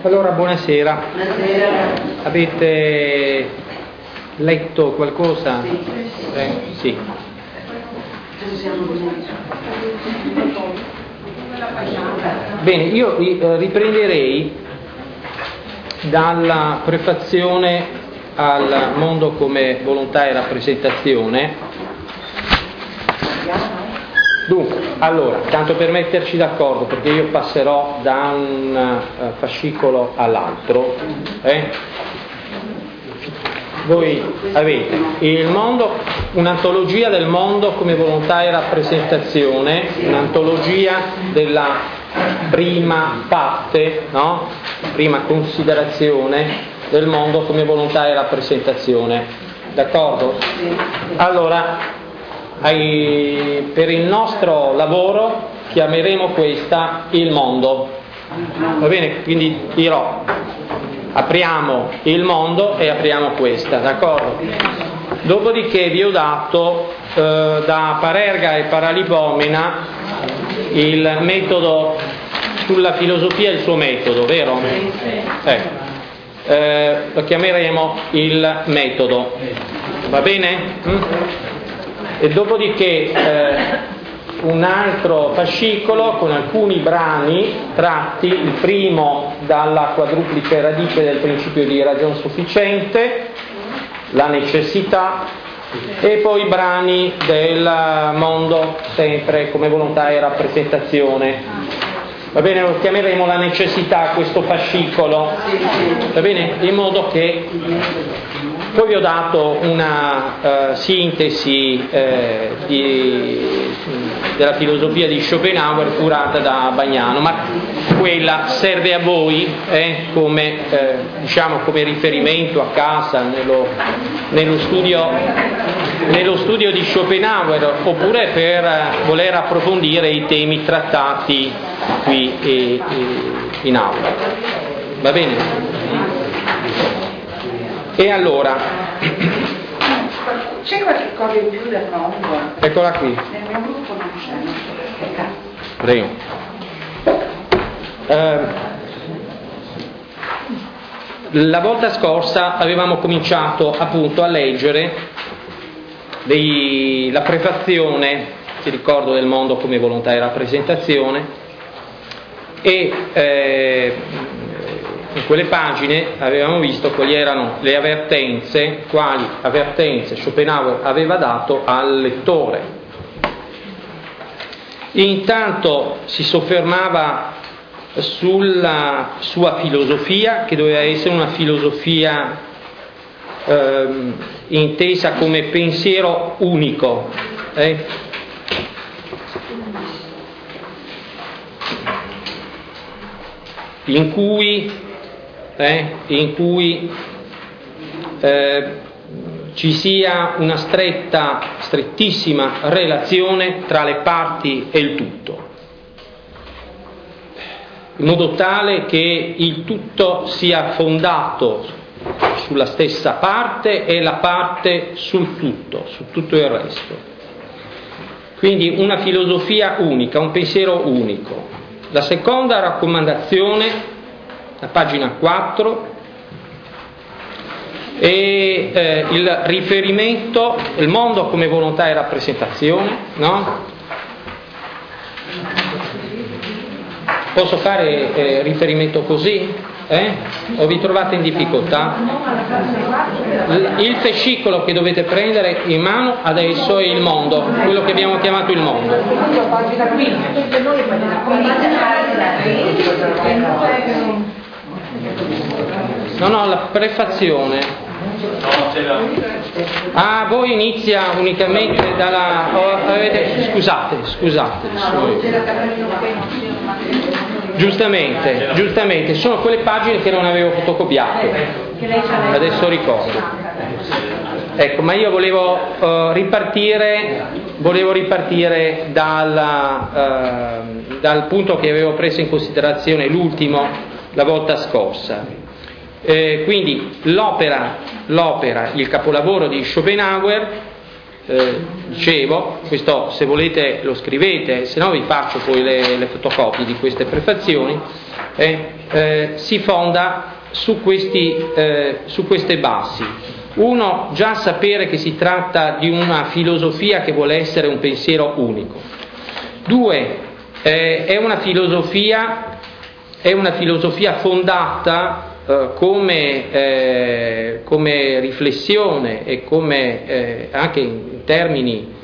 Allora, buonasera. Buonasera. Avete letto qualcosa? Sì. Sì. Bene, io riprenderei dalla prefazione al mondo come volontà e rappresentazione. Dunque, allora, tanto per metterci d'accordo, perché io passerò da un fascicolo all'altro, voi avete il mondo, un'antologia del mondo come volontà e rappresentazione, un'antologia della prima parte, no? Prima considerazione del mondo come volontà e rappresentazione, d'accordo? Allora, per il nostro lavoro chiameremo questa il mondo, va bene? Quindi dirò apriamo il mondo e apriamo questa, d'accordo? Dopodiché vi ho dato da Parerga e Paralipomena il metodo sulla filosofia e il suo metodo, vero? Lo chiameremo il metodo, va bene? E dopodiché un altro fascicolo con alcuni brani tratti, il primo dalla quadruplice radice del principio di ragion sufficiente, la necessità, e poi brani del mondo sempre come volontà e rappresentazione. Va bene, lo chiameremo la necessità questo fascicolo, va bene? In modo che poi vi ho dato una sintesi della filosofia di Schopenhauer curata da Bagnano, ma quella serve a voi come, diciamo, come riferimento a casa nello studio di Schopenhauer, oppure per voler approfondire i temi trattati qui in aula. Va bene? E allora, c'è qualche cosa in più del mondo? Eccola qui. Nel mio gruppo non c'è. Prego. La volta scorsa avevamo cominciato appunto a leggere la prefazione, ti ricordo, del mondo come volontà e rappresentazione, e in quelle pagine avevamo visto quali erano le avvertenze, quali avvertenze Schopenhauer aveva dato al lettore. Intanto si soffermava sulla sua filosofia, che doveva essere una filosofia intesa come pensiero unico, in cui ci sia una strettissima relazione tra le parti e il tutto, in modo tale che il tutto sia fondato sulla stessa parte e la parte su tutto il resto. Quindi una filosofia unica, un pensiero unico. La seconda raccomandazione, la pagina 4, e il riferimento, il mondo come volontà e rappresentazione, no? Posso fare riferimento così? O vi trovate in difficoltà? Il fascicolo che dovete prendere in mano adesso è il mondo, quello che abbiamo chiamato il mondo. No, la prefazione. Ah, voi inizia unicamente dalla... Scusate. Giustamente, sono quelle pagine che non avevo fotocopiato. Adesso ricordo. Ecco, ma io volevo ripartire dal punto che avevo preso in considerazione l'ultimo la volta scorsa. Quindi l'opera, il capolavoro di Schopenhauer, dicevo, questo se volete lo scrivete, se no vi faccio poi le fotocopie di queste prefazioni, si fonda su queste basi. Uno, già sapere che si tratta di una filosofia che vuole essere un pensiero unico. Due, è una filosofia fondata come riflessione e come anche in termini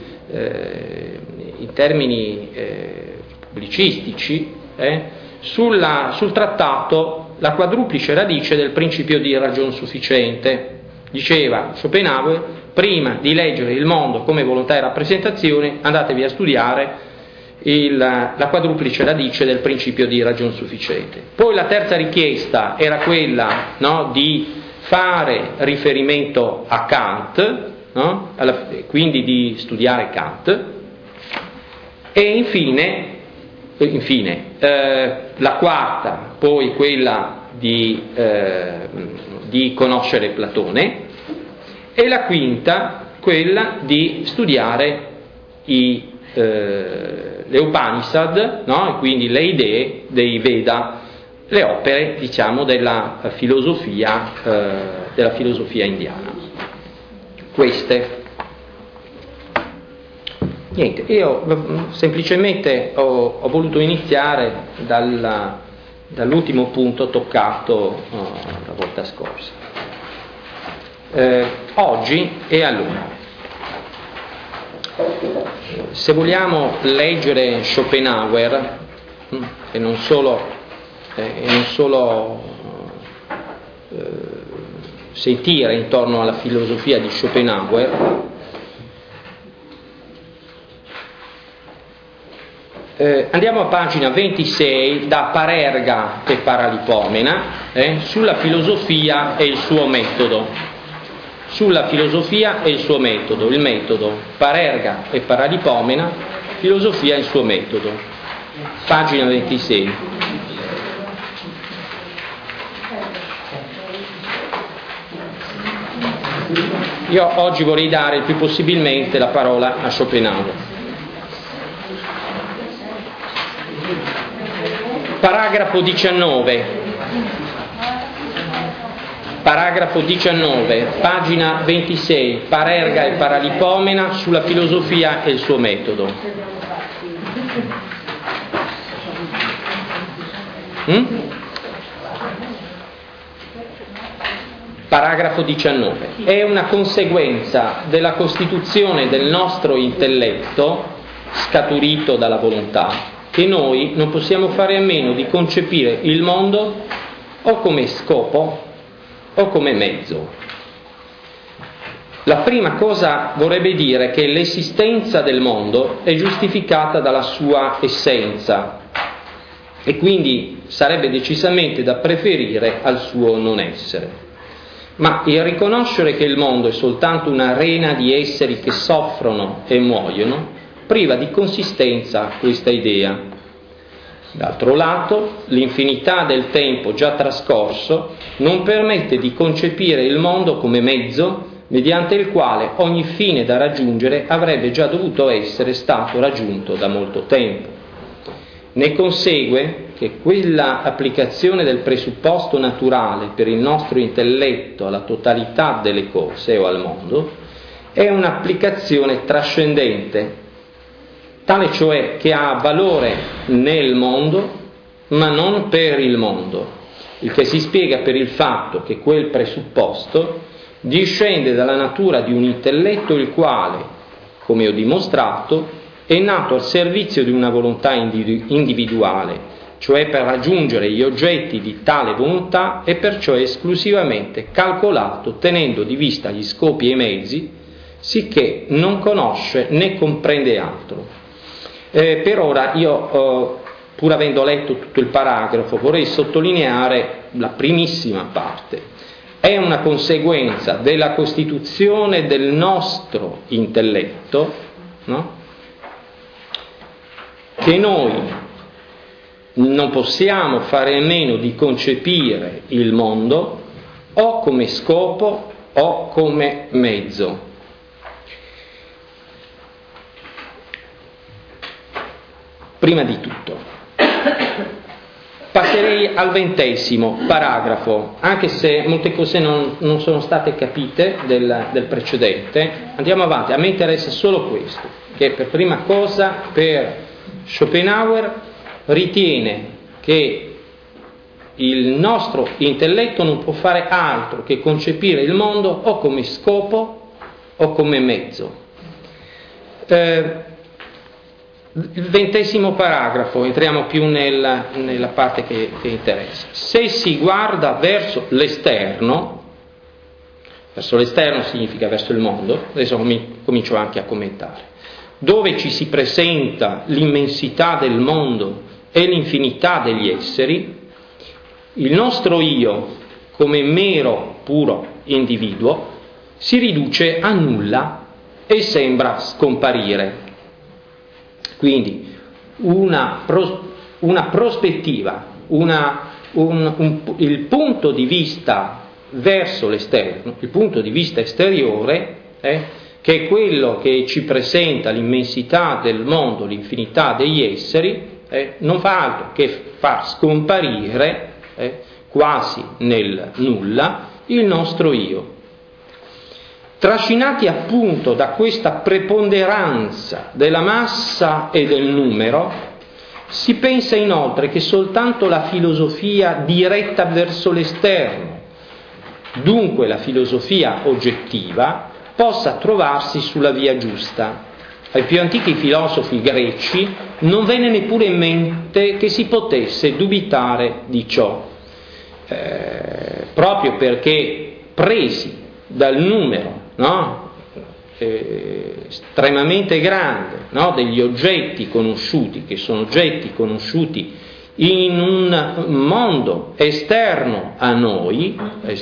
pubblicistici sul trattato La quadruplice radice del principio di ragion sufficiente. Diceva Schopenhauer: prima di leggere il mondo come volontà e rappresentazione, andatevi a studiare la quadruplice radice del principio di ragion sufficiente. Poi la terza richiesta era quella, no, di fare riferimento a Kant, no? Quindi di studiare Kant, e infine la quarta, poi quella di conoscere Platone, e la quinta quella di studiare le Upanishad, no? E quindi le idee dei Veda, le opere, diciamo, della filosofia indiana. Queste. Niente, io semplicemente ho voluto iniziare dall'ultimo punto toccato la volta scorsa. Oggi e allora, se vogliamo leggere Schopenhauer e non solo sentire intorno alla filosofia di Schopenhauer, andiamo a pagina 26 da Parerga e Paralipomena, sulla filosofia e il suo metodo. Sulla filosofia e il suo metodo, il metodo, Parerga e Paralipomena, filosofia e il suo metodo, pagina 26. Io oggi vorrei dare il più possibilmente la parola a Schopenhauer. Paragrafo 19. Paragrafo 19, pagina 26, Parerga e Paralipomena, sulla filosofia e il suo metodo. Paragrafo 19. È una conseguenza della costituzione del nostro intelletto, scaturito dalla volontà, che noi non possiamo fare a meno di concepire il mondo o come scopo o come mezzo. La prima cosa vorrebbe dire che l'esistenza del mondo è giustificata dalla sua essenza e quindi sarebbe decisamente da preferire al suo non essere. Ma il riconoscere che il mondo è soltanto un'arena di esseri che soffrono e muoiono priva di consistenza questa idea. D'altro lato, l'infinità del tempo già trascorso non permette di concepire il mondo come mezzo mediante il quale ogni fine da raggiungere avrebbe già dovuto essere stato raggiunto da molto tempo. Ne consegue che quella applicazione del presupposto naturale per il nostro intelletto alla totalità delle cose o al mondo è un'applicazione trascendente, tale cioè che ha valore nel mondo ma non per il mondo, il che si spiega per il fatto che quel presupposto discende dalla natura di un intelletto il quale, come ho dimostrato, è nato al servizio di una volontà individuale, cioè per raggiungere gli oggetti di tale volontà e perciò esclusivamente calcolato tenendo di vista gli scopi e i mezzi, sicché non conosce né comprende altro. Per ora io, pur avendo letto tutto il paragrafo, vorrei sottolineare la primissima parte. È una conseguenza della costituzione del nostro intelletto, no? Che noi non possiamo fare a meno di concepire il mondo o come scopo o come mezzo. Prima di tutto, passerei al 20° paragrafo, anche se molte cose non sono state capite del precedente. Andiamo avanti, a me interessa solo questo, che per prima cosa per Schopenhauer ritiene che il nostro intelletto non può fare altro che concepire il mondo o come scopo o come mezzo. Il 20° paragrafo, entriamo più nella parte che interessa. Se si guarda verso l'esterno significa verso il mondo, adesso comincio anche a commentare, dove ci si presenta l'immensità del mondo e l'infinità degli esseri, il nostro io, come mero, puro individuo, si riduce a nulla e sembra scomparire. Quindi una prospettiva, il punto di vista verso l'esterno, il punto di vista esteriore, che è quello che ci presenta l'immensità del mondo, l'infinità degli esseri, non fa altro che far scomparire quasi nel nulla il nostro io. Trascinati appunto da questa preponderanza della massa e del numero, si pensa inoltre che soltanto la filosofia diretta verso l'esterno, dunque la filosofia oggettiva, possa trovarsi sulla via giusta. Ai più antichi filosofi greci non venne neppure in mente che si potesse dubitare di ciò, proprio perché presi dal numero estremamente grande degli oggetti conosciuti, che sono oggetti conosciuti in un mondo esterno a noi,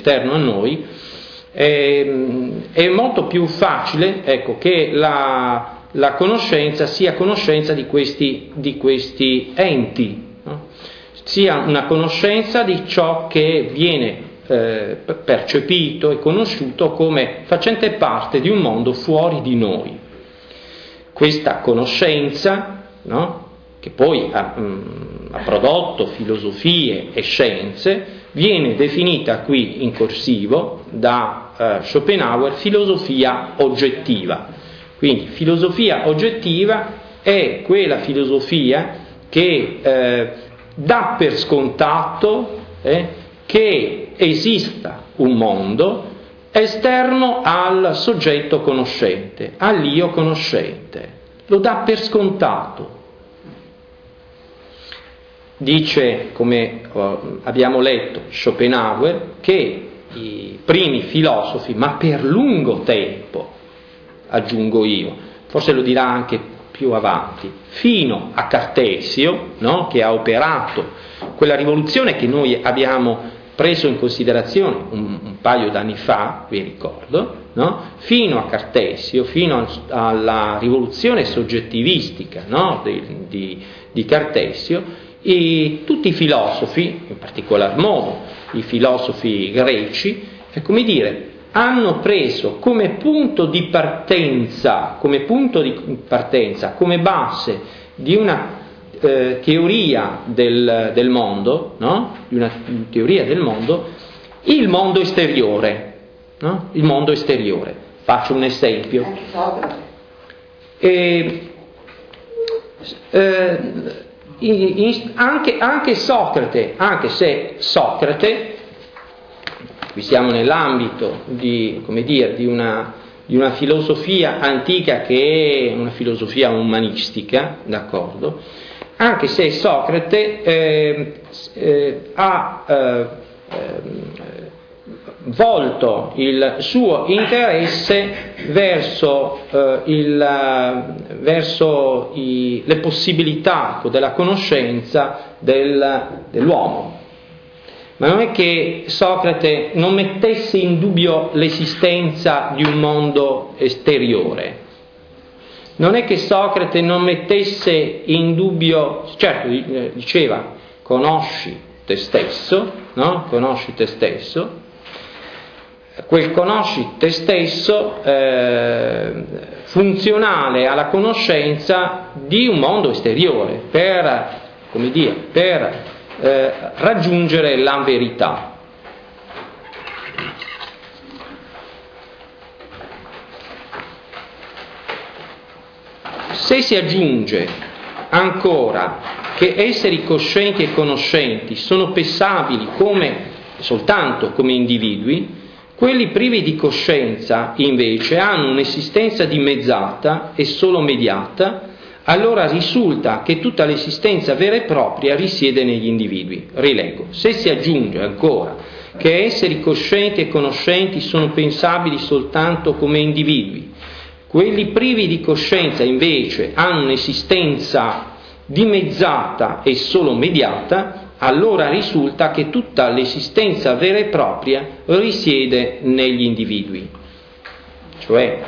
è molto più facile, che la conoscenza sia conoscenza di questi enti, sia una conoscenza di ciò che viene percepito e conosciuto come facente parte di un mondo fuori di noi. Questa conoscenza, che poi ha prodotto filosofie e scienze, viene definita qui in corsivo da Schopenhauer filosofia oggettiva. Quindi filosofia oggettiva è quella filosofia che dà per scontato che esista un mondo esterno al soggetto conoscente, all'io conoscente. Lo dà per scontato. Dice, come abbiamo letto, Schopenhauer, che i primi filosofi, ma per lungo tempo, aggiungo io, forse lo dirà anche più avanti, fino a Cartesio, che ha operato quella rivoluzione che noi abbiamo preso in considerazione un paio d'anni fa, vi ricordo, fino a Cartesio, fino alla rivoluzione soggettivistica di Cartesio, e tutti i filosofi, in particolar modo i filosofi greci, hanno preso come punto di partenza, come base di una teoria del mondo, di una teoria del mondo, il mondo esteriore, il mondo esteriore. Faccio un esempio. Anche Socrate, anche se Socrate, qui siamo nell'ambito di una filosofia antica che è una filosofia umanistica, d'accordo? Anche se Socrate ha volto il suo interesse verso le possibilità della conoscenza dell'uomo. Ma non è che Socrate non mettesse in dubbio l'esistenza di un mondo esteriore. Non è che Socrate non mettesse in dubbio, certo diceva, conosci te stesso, conosci te stesso, quel conosci te stesso funzionale alla conoscenza di un mondo esteriore, per raggiungere la verità. Se si aggiunge ancora che esseri coscienti e conoscenti sono pensabili soltanto come individui, quelli privi di coscienza invece hanno un'esistenza dimezzata e solo mediata, allora risulta che tutta l'esistenza vera e propria risiede negli individui. Rileggo: se si aggiunge ancora che esseri coscienti e conoscenti sono pensabili soltanto come individui, quelli privi di coscienza invece hanno un'esistenza dimezzata e solo mediata, allora risulta che tutta l'esistenza vera e propria risiede negli individui. Cioè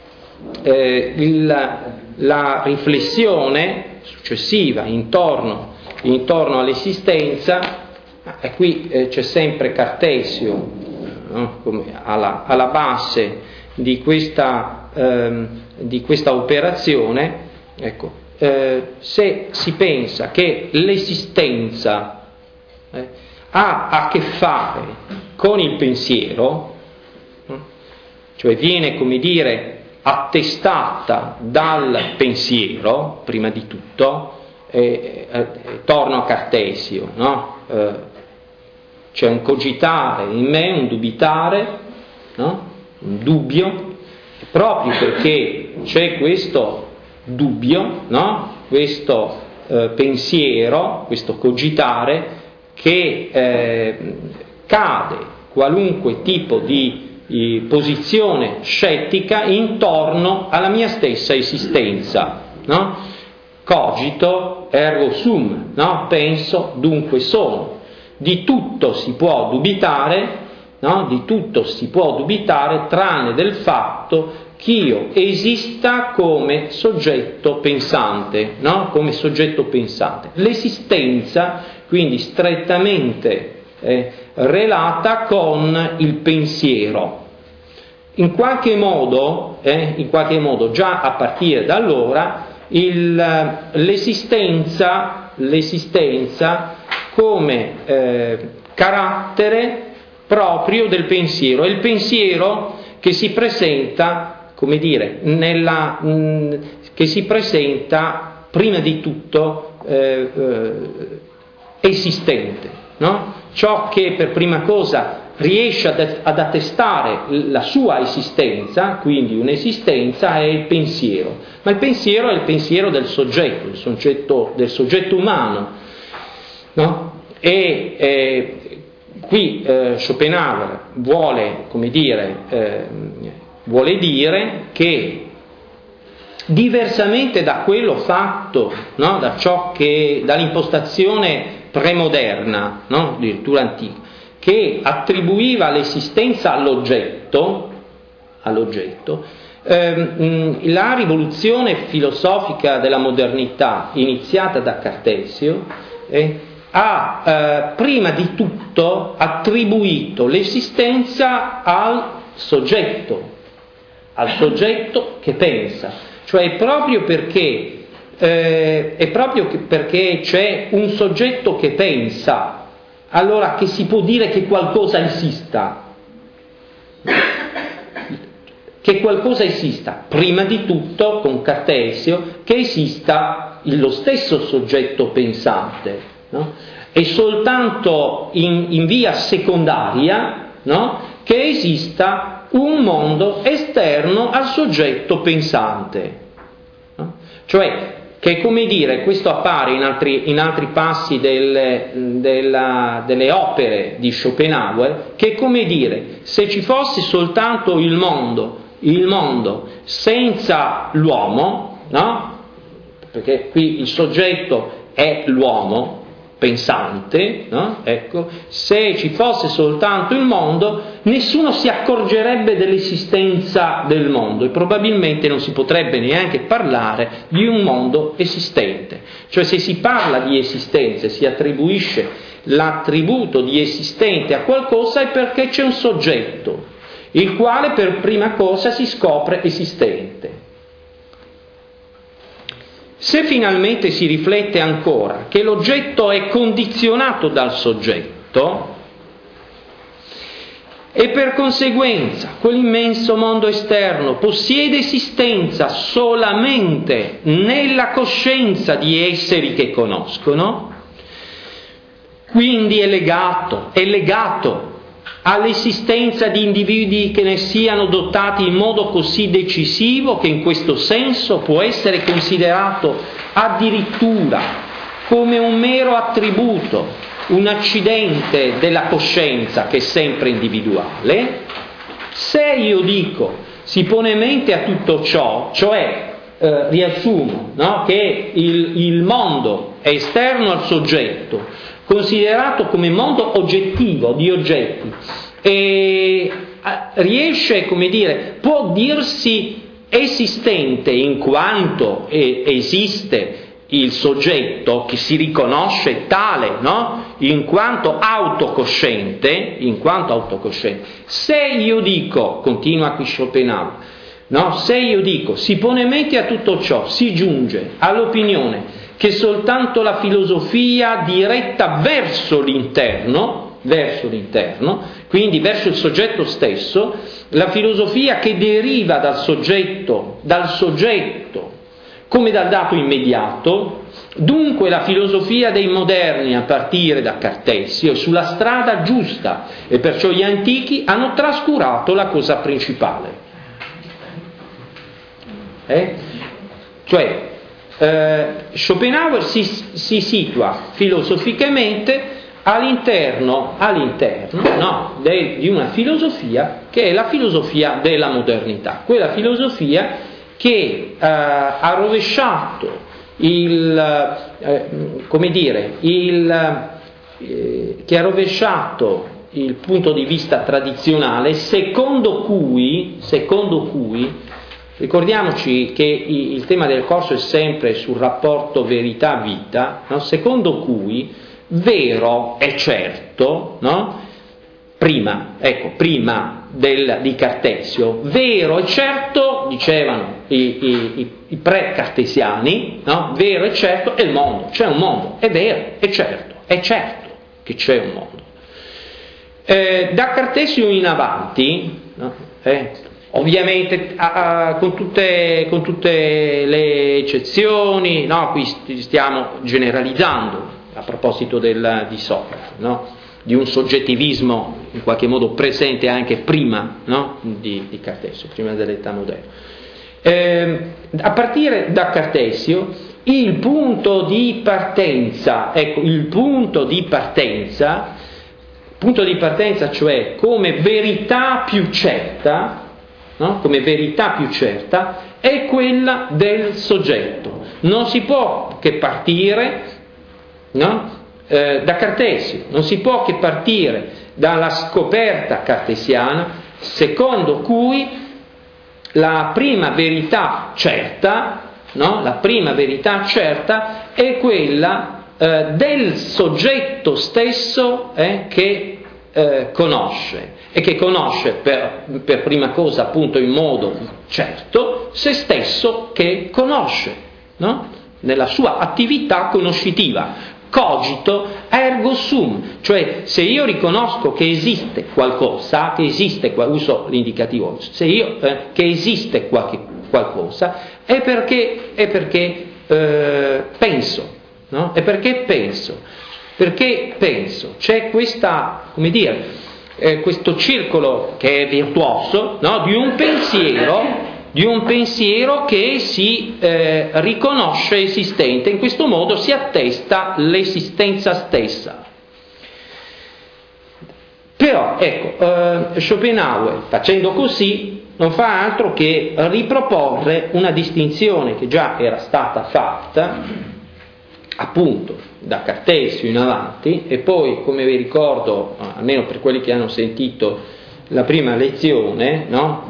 la riflessione successiva intorno all'esistenza, e qui c'è sempre Cartesio, no? Come alla base di questa operazione. Ecco, se si pensa che l'esistenza ha a che fare con il pensiero, cioè viene, come dire, attestata dal pensiero, prima di tutto, torno a Cartesio, no? C'è un cogitare in me, un dubitare, no? Un dubbio, proprio perché c'è questo dubbio, no? Questo pensiero, questo cogitare, che cade qualunque tipo di posizione scettica intorno alla mia stessa esistenza, no? Cogito ergo sum, no? Penso dunque sono. Di tutto si può dubitare, no? Di tutto si può dubitare tranne del fatto che io esista come soggetto pensante, no? Come soggetto pensante. L'esistenza quindi strettamente relata con il pensiero. In qualche modo già a partire da allora l'esistenza come carattere proprio del pensiero, è il pensiero che si presenta, come dire, che si presenta prima di tutto esistente, no? Ciò che per prima cosa riesce ad attestare la sua esistenza, quindi un'esistenza, è il pensiero. Ma il pensiero è il pensiero del soggetto umano, no? E qui Schopenhauer vuole dire che, diversamente da quello fatto, no? Da ciò che dall'impostazione premoderna, no? Addirittura antica, che attribuiva l'esistenza all'oggetto, la rivoluzione filosofica della modernità iniziata da Cartesio ha prima di tutto attribuito l'esistenza al soggetto che pensa, cioè proprio perché c'è un soggetto che pensa, allora che si può dire che qualcosa esista. Che qualcosa esista, prima di tutto, con Cartesio, che esista lo stesso soggetto pensante, no? E soltanto in via secondaria, no? Che esista un mondo esterno al soggetto pensante, no? Cioè, che, come dire, questo appare in altri passi delle opere di Schopenhauer, che, come dire, se ci fosse soltanto il mondo senza l'uomo, no? Perché qui il soggetto è l'uomo pensante, no? Ecco, se ci fosse soltanto il mondo, nessuno si accorgerebbe dell'esistenza del mondo e probabilmente non si potrebbe neanche parlare di un mondo esistente. Cioè, se si parla di esistenza e si attribuisce l'attributo di esistente a qualcosa, è perché c'è un soggetto, il quale per prima cosa si scopre esistente. Se finalmente si riflette ancora che l'oggetto è condizionato dal soggetto, e per conseguenza quell'immenso mondo esterno possiede esistenza solamente nella coscienza di esseri che conoscono, quindi è legato all'esistenza di individui che ne siano dotati in modo così decisivo che in questo senso può essere considerato addirittura come un mero attributo, un accidente della coscienza che è sempre individuale. Se io dico si pone mente a tutto ciò, cioè riassumo, no? Che il mondo è esterno al soggetto, considerato come mondo oggettivo di oggetti, e riesce, come dire, può dirsi esistente in quanto esiste il soggetto che si riconosce tale, no? In quanto autocosciente. Se io dico, continua qui Schopenhauer, no? Se io dico si pone mente a tutto ciò, si giunge all'opinione che soltanto la filosofia diretta verso l'interno, quindi verso il soggetto stesso, la filosofia che deriva dal soggetto come dal dato immediato, dunque la filosofia dei moderni a partire da Cartesio è sulla strada giusta, e perciò gli antichi hanno trascurato la cosa principale. Schopenhauer si situa filosoficamente all'interno di una filosofia che è la filosofia della modernità, quella filosofia che ha rovesciato il punto di vista tradizionale, secondo cui ricordiamoci che il tema del corso è sempre sul rapporto verità-vita, no? Secondo cui vero è certo, no? Prima di Cartesio, vero e certo, dicevano i pre-cartesiani, no? Vero e certo è il mondo, c'è un mondo, è vero, è certo che c'è un mondo. Da Cartesio in avanti, no? Ovviamente con tutte le eccezioni, no? Qui stiamo generalizzando a proposito di Socrate, no? Di un soggettivismo in qualche modo presente anche prima, no? di Cartesio, prima dell'età moderna. A partire da Cartesio il punto di partenza, cioè come verità più certa, no? Come verità più certa è quella del soggetto. Non si può che partire, no? Da Cartesio, non si può che partire dalla scoperta cartesiana, secondo cui la prima verità certa, no? La prima verità certa è quella del soggetto stesso che conosce, e che conosce per prima cosa, appunto, in modo certo se stesso che conosce, no? Nella sua attività conoscitiva. Cogito ergo sum, cioè se io riconosco che esiste qualcosa, uso l'indicativo, che esiste qualcosa, è perché penso, no? È perché penso, c'è questa, questo circolo che è virtuoso, no? Di un pensiero che si riconosce esistente, in questo modo si attesta l'esistenza stessa. Però, Schopenhauer, facendo così, non fa altro che riproporre una distinzione che già era stata fatta, appunto, da Cartesio in avanti, e poi, come vi ricordo, almeno per quelli che hanno sentito la prima lezione, no?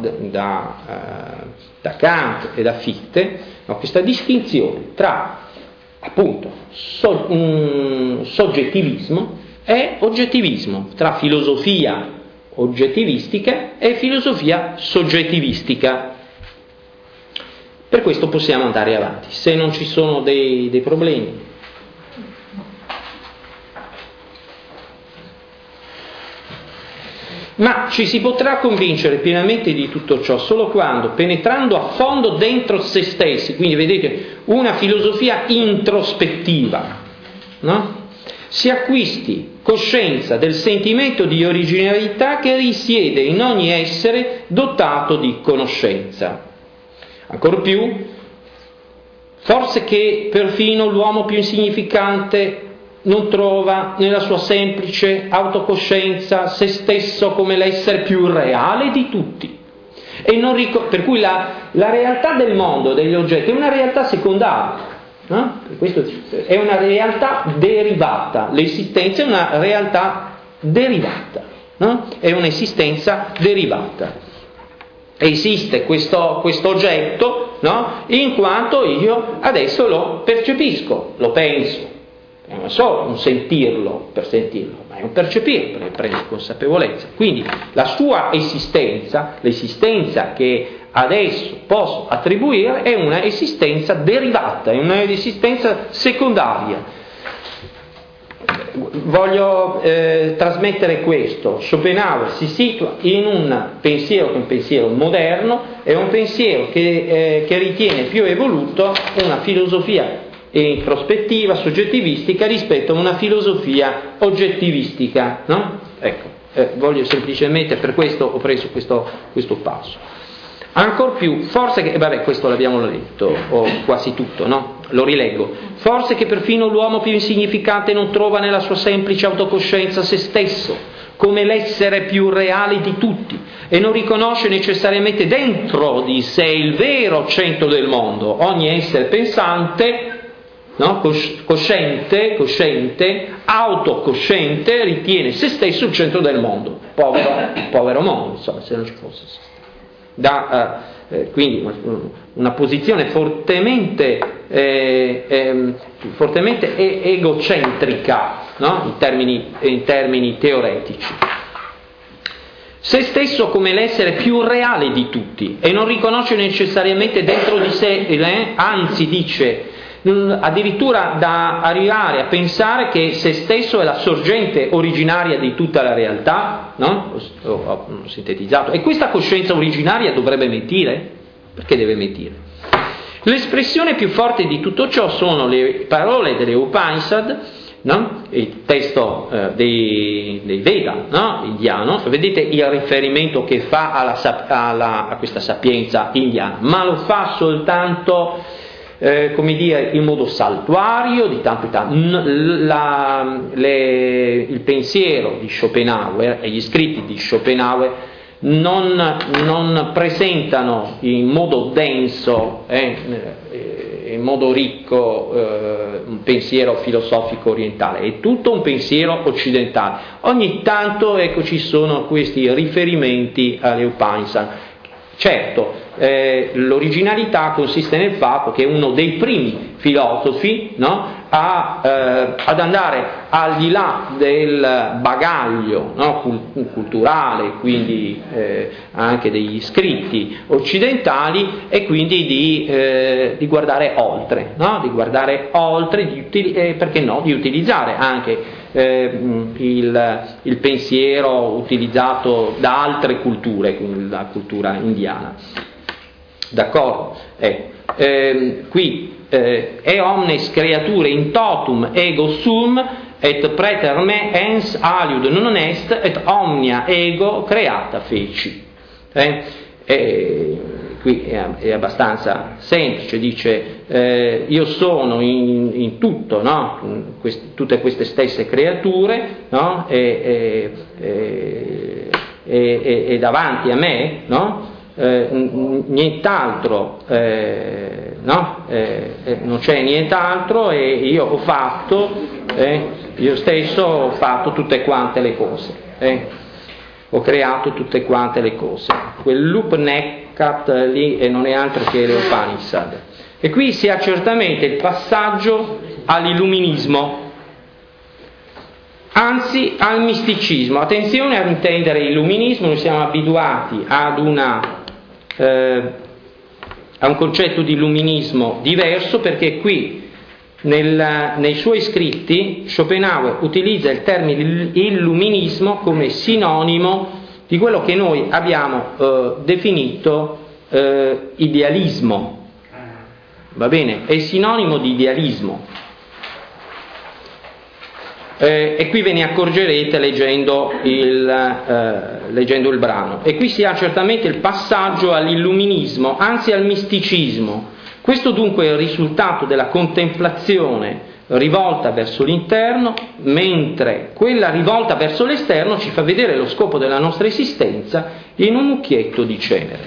Da Kant e da Fichte, no? Questa distinzione tra, appunto, soggettivismo e oggettivismo, tra filosofia oggettivistica e filosofia soggettivistica. Per questo possiamo andare avanti, se non ci sono dei problemi. Ma ci si potrà convincere pienamente di tutto ciò solo quando, penetrando a fondo dentro se stessi, quindi vedete una filosofia introspettiva, no? Si acquisti coscienza del sentimento di originalità che risiede in ogni essere dotato di conoscenza. Ancor più, forse che perfino l'uomo più insignificante non trova nella sua semplice autocoscienza se stesso come l'essere più reale di tutti. E per cui la realtà del mondo, degli oggetti, è una realtà secondaria. No? Questo è una realtà derivata, l'esistenza è una realtà derivata, no? È un'esistenza derivata. Esiste questo oggetto, no? In quanto io adesso lo percepisco, lo penso. Non è solo un sentirlo per sentirlo, ma è un percepire per prendere consapevolezza. Quindi la sua esistenza, l'esistenza che adesso posso attribuire, è una esistenza derivata, è una esistenza secondaria. Voglio trasmettere questo. Schopenhauer si situa in un pensiero che è un pensiero moderno, è un pensiero che ritiene più evoluto una filosofia introspettiva, soggettivistica rispetto a una filosofia oggettivistica, no? Ecco, voglio semplicemente, per questo ho preso questo passo. Ancor più, forse che, questo l'abbiamo letto, o quasi tutto, no? Lo rileggo. Forse che perfino l'uomo più insignificante non trova nella sua semplice autocoscienza se stesso, come l'essere più reale di tutti, e non riconosce necessariamente dentro di sé il vero centro del mondo. Ogni essere pensante, no? Cosciente, autocosciente, ritiene se stesso il centro del mondo. Povero mondo, insomma, se non ci fosse. Quindi una posizione fortemente egocentrica, no? in termini teoretici. Se stesso come l'essere più reale di tutti, e non riconosce necessariamente dentro di sé, anzi dice addirittura da arrivare a pensare che se stesso è la sorgente originaria di tutta la realtà, no? Ho sintetizzato. E questa coscienza originaria dovrebbe mentire? Perché deve mentire? L'espressione più forte di tutto ciò sono le parole delle Upanishad, no? Il testo dei Veda, no? Indiano. Vedete il riferimento che fa a questa sapienza indiana, ma lo fa soltanto in modo saltuario, di tanto in tanto. Il pensiero di Schopenhauer e gli scritti di Schopenhauer non presentano in modo denso, in modo ricco, un pensiero filosofico orientale, è tutto un pensiero occidentale. Ogni tanto ci sono questi riferimenti alle Upanishad. Certo, l'originalità consiste nel fatto che è uno dei primi filosofi, no, ad andare al di là del bagaglio, no, culturale, quindi anche degli scritti occidentali, e quindi di guardare oltre, no? Di guardare oltre, perché no, di utilizzare anche il pensiero utilizzato da altre culture, quindi la cultura indiana. D'accordo? Qui e omnes creature in totum ego sum et praeter me ens aliud non est et omnia ego creata feci. Qui è abbastanza semplice, dice io sono in tutto, no? Tutte queste stesse creature, no? E davanti a me, no? Nient'altro, no? Non c'è nient'altro, e io ho fatto, io stesso ho fatto tutte quante le cose, ho creato tutte quante le cose. Quel Lupnekat lì non è altro che le Upanishad. E qui si ha certamente il passaggio all'illuminismo, anzi al misticismo. Attenzione a intendere illuminismo, noi siamo abituati ad una ha un concetto di illuminismo diverso, perché qui nei suoi scritti Schopenhauer utilizza il termine illuminismo come sinonimo di quello che noi abbiamo definito idealismo. Va bene? È sinonimo di idealismo. E qui ve ne accorgerete leggendo il brano. E qui si ha certamente il passaggio all'illuminismo, anzi al misticismo. Questo dunque è il risultato della contemplazione rivolta verso l'interno, mentre quella rivolta verso l'esterno ci fa vedere lo scopo della nostra esistenza in un mucchietto di cenere.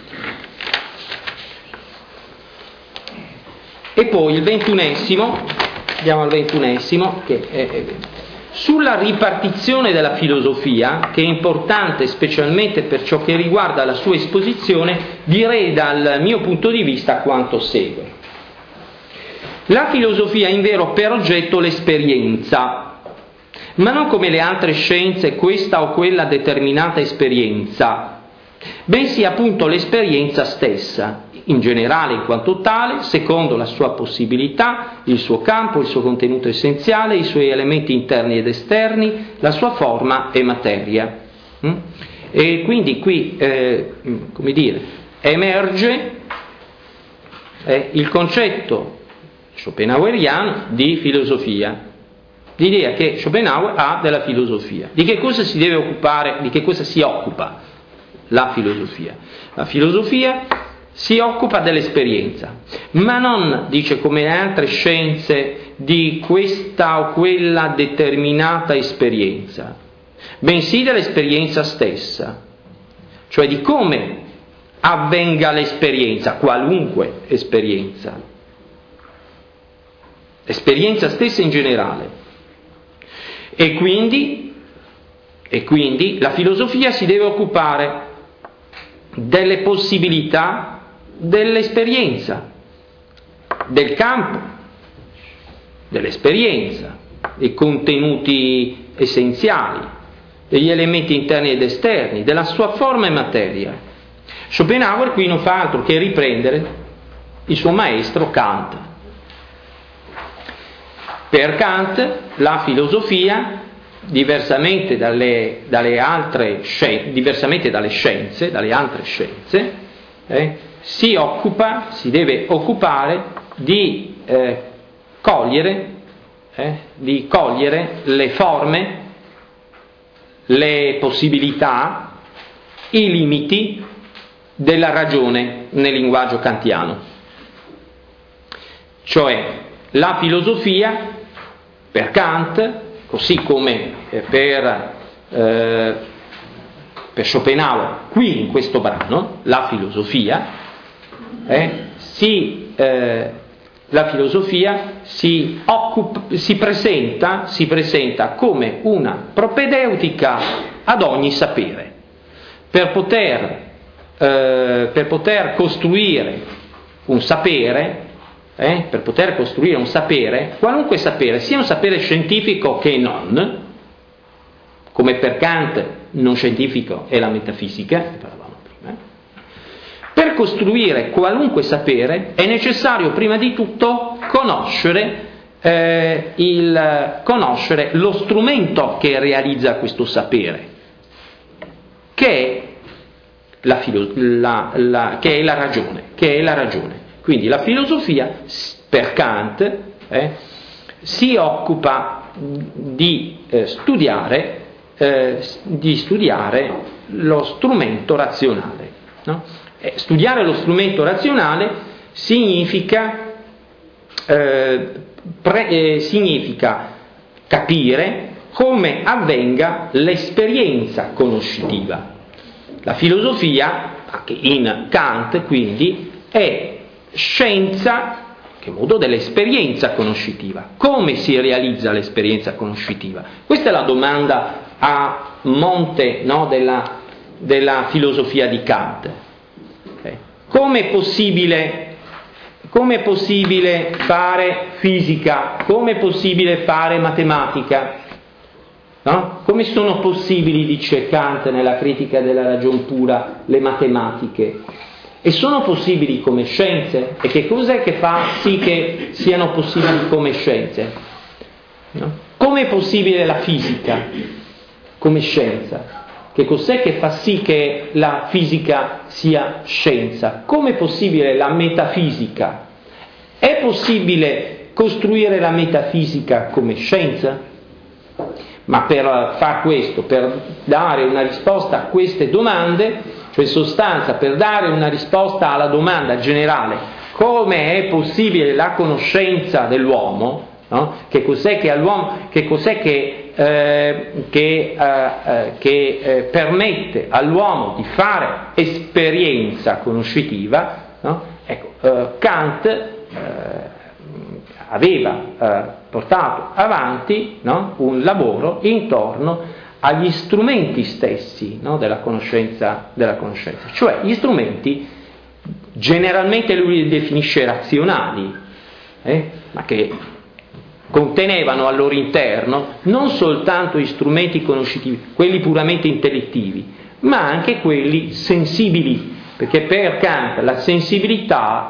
E poi il 21esimo, andiamo al 21esimo, che è sulla ripartizione della filosofia, che è importante specialmente per ciò che riguarda la sua esposizione, direi dal mio punto di vista quanto segue. La filosofia ha invero per oggetto l'esperienza, ma non come le altre scienze questa o quella determinata esperienza, bensì appunto l'esperienza stessa, in generale in quanto tale, secondo la sua possibilità, il suo campo, il suo contenuto essenziale, i suoi elementi interni ed esterni, la sua forma e materia. E quindi qui, emerge il concetto schopenhaueriano di filosofia, l'idea che Schopenhauer ha della filosofia. Di che cosa si deve occupare, di che cosa si occupa la filosofia? La filosofia si occupa dell'esperienza, ma non, dice, come le altre scienze, di questa o quella determinata esperienza, bensì dell'esperienza stessa, cioè di come avvenga l'esperienza, qualunque esperienza, l'esperienza stessa in generale. E quindi la filosofia si deve occupare delle possibilità dell'esperienza, del campo dell'esperienza, dei contenuti essenziali, degli elementi interni ed esterni, della sua forma e materia. Schopenhauer qui non fa altro che riprendere il suo maestro Kant. Per Kant la filosofia, diversamente dalle altre scienze, dalle altre scienze, si deve occupare di cogliere le forme, le possibilità, i limiti della ragione nel linguaggio kantiano. Cioè la filosofia per Kant, così come per Schopenhauer qui in questo brano, la filosofia si presenta come una propedeutica ad ogni sapere, per poter costruire un sapere, qualunque sapere, sia un sapere scientifico che non, come per Kant non scientifico è la metafisica, ne parlavamo prima. Per costruire qualunque sapere è necessario prima di tutto conoscere lo strumento che realizza questo sapere, che è la ragione. Quindi la filosofia per Kant si occupa di studiare lo strumento razionale. No? Studiare lo strumento razionale significa capire come avvenga l'esperienza conoscitiva. La filosofia, anche in Kant quindi, è scienza, che modo, dell'esperienza conoscitiva. Come si realizza l'esperienza conoscitiva? Questa è la domanda a monte, no, della filosofia di Kant. Come è possibile fare fisica? Come è possibile fare matematica? No? Come sono possibili, dice Kant nella critica della ragion pura, le matematiche? E sono possibili come scienze? E che cos'è che fa sì che siano possibili come scienze? No? Come è possibile la fisica come scienza? Che cos'è che fa sì che la fisica sia scienza? Come è possibile la metafisica? È possibile costruire la metafisica come scienza? Ma per far questo, per dare una risposta a queste domande, cioè in sostanza per dare una risposta alla domanda generale, come è possibile la conoscenza dell'uomo, no? Che cos'è che all'uomo, che cos'è che permette all'uomo di fare esperienza conoscitiva, no? Ecco, Kant aveva portato avanti, no? Un lavoro intorno agli strumenti stessi, no? della conoscenza, cioè gli strumenti generalmente lui li definisce razionali, ma che contenevano al loro interno non soltanto gli strumenti conoscitivi, quelli puramente intellettivi, ma anche quelli sensibili, perché per Kant la sensibilità,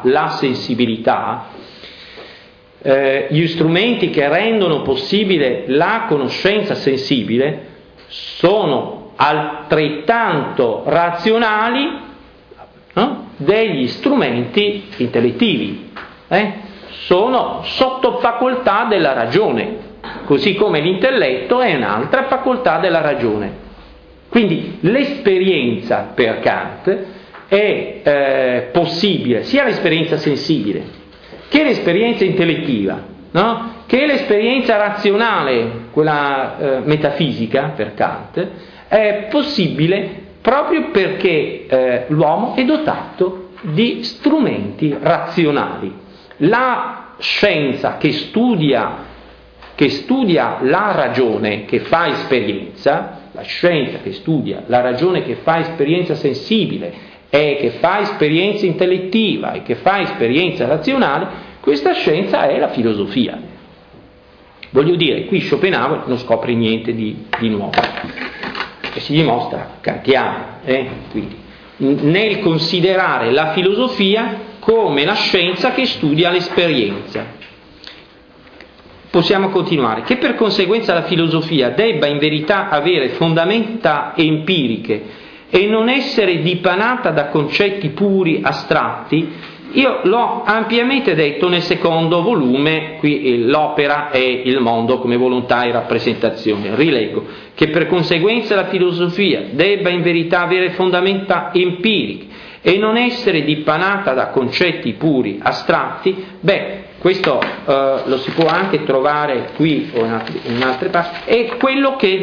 gli strumenti che rendono possibile la conoscenza sensibile sono altrettanto razionali, no? degli strumenti intellettivi, sono sotto facoltà della ragione, così come l'intelletto è un'altra facoltà della ragione. Quindi l'esperienza per Kant è possibile, sia l'esperienza sensibile che l'esperienza intellettiva, no? Che l'esperienza razionale, quella metafisica per Kant, è possibile proprio perché l'uomo è dotato di strumenti razionali. La scienza che studia la ragione che fa esperienza, la scienza che studia la ragione che fa esperienza sensibile e che fa esperienza intellettiva e che fa esperienza razionale, questa scienza è la filosofia. Voglio dire, qui Schopenhauer non scopre niente di nuovo, e si dimostra kantiano, quindi, nel considerare la filosofia come la scienza che studia l'esperienza. Possiamo continuare. Che per conseguenza la filosofia debba in verità avere fondamenta empiriche e non essere dipanata da concetti puri, astratti, io l'ho ampiamente detto nel secondo volume, qui l'opera e il mondo come volontà e rappresentazione. Rileggo, che per conseguenza la filosofia debba in verità avere fondamenta empiriche e non essere dipanata da concetti puri, astratti, questo lo si può anche trovare qui o in altre parti, è quello che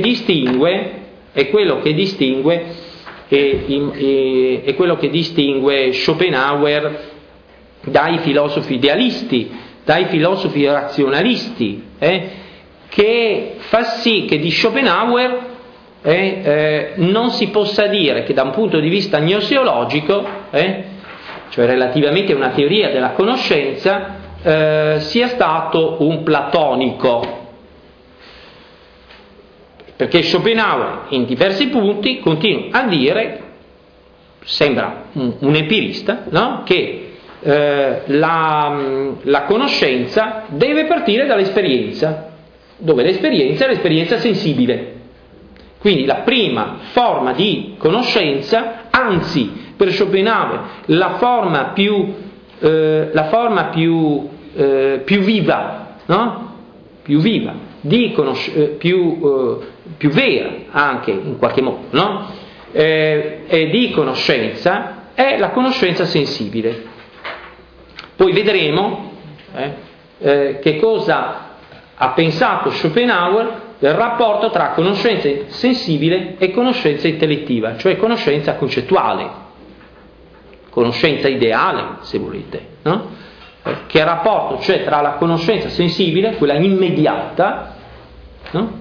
distingue Schopenhauer dai filosofi idealisti, dai filosofi razionalisti, che fa sì che di Schopenhauer non si possa dire che da un punto di vista gnoseologico, cioè relativamente a una teoria della conoscenza, sia stato un platonico, perché Schopenhauer in diversi punti continua a dire, sembra un empirista, no? Che la conoscenza deve partire dall'esperienza, dove l'esperienza è l'esperienza sensibile. Quindi la prima forma di conoscenza, anzi per Schopenhauer la forma più viva, no? Più viva, più vera anche in qualche modo, no? Di conoscenza è la conoscenza sensibile. Poi vedremo che cosa ha pensato Schopenhauer del rapporto tra conoscenza sensibile e conoscenza intellettiva, cioè conoscenza concettuale, conoscenza ideale, se volete, no? Che rapporto c'è tra la conoscenza sensibile, quella immediata, no?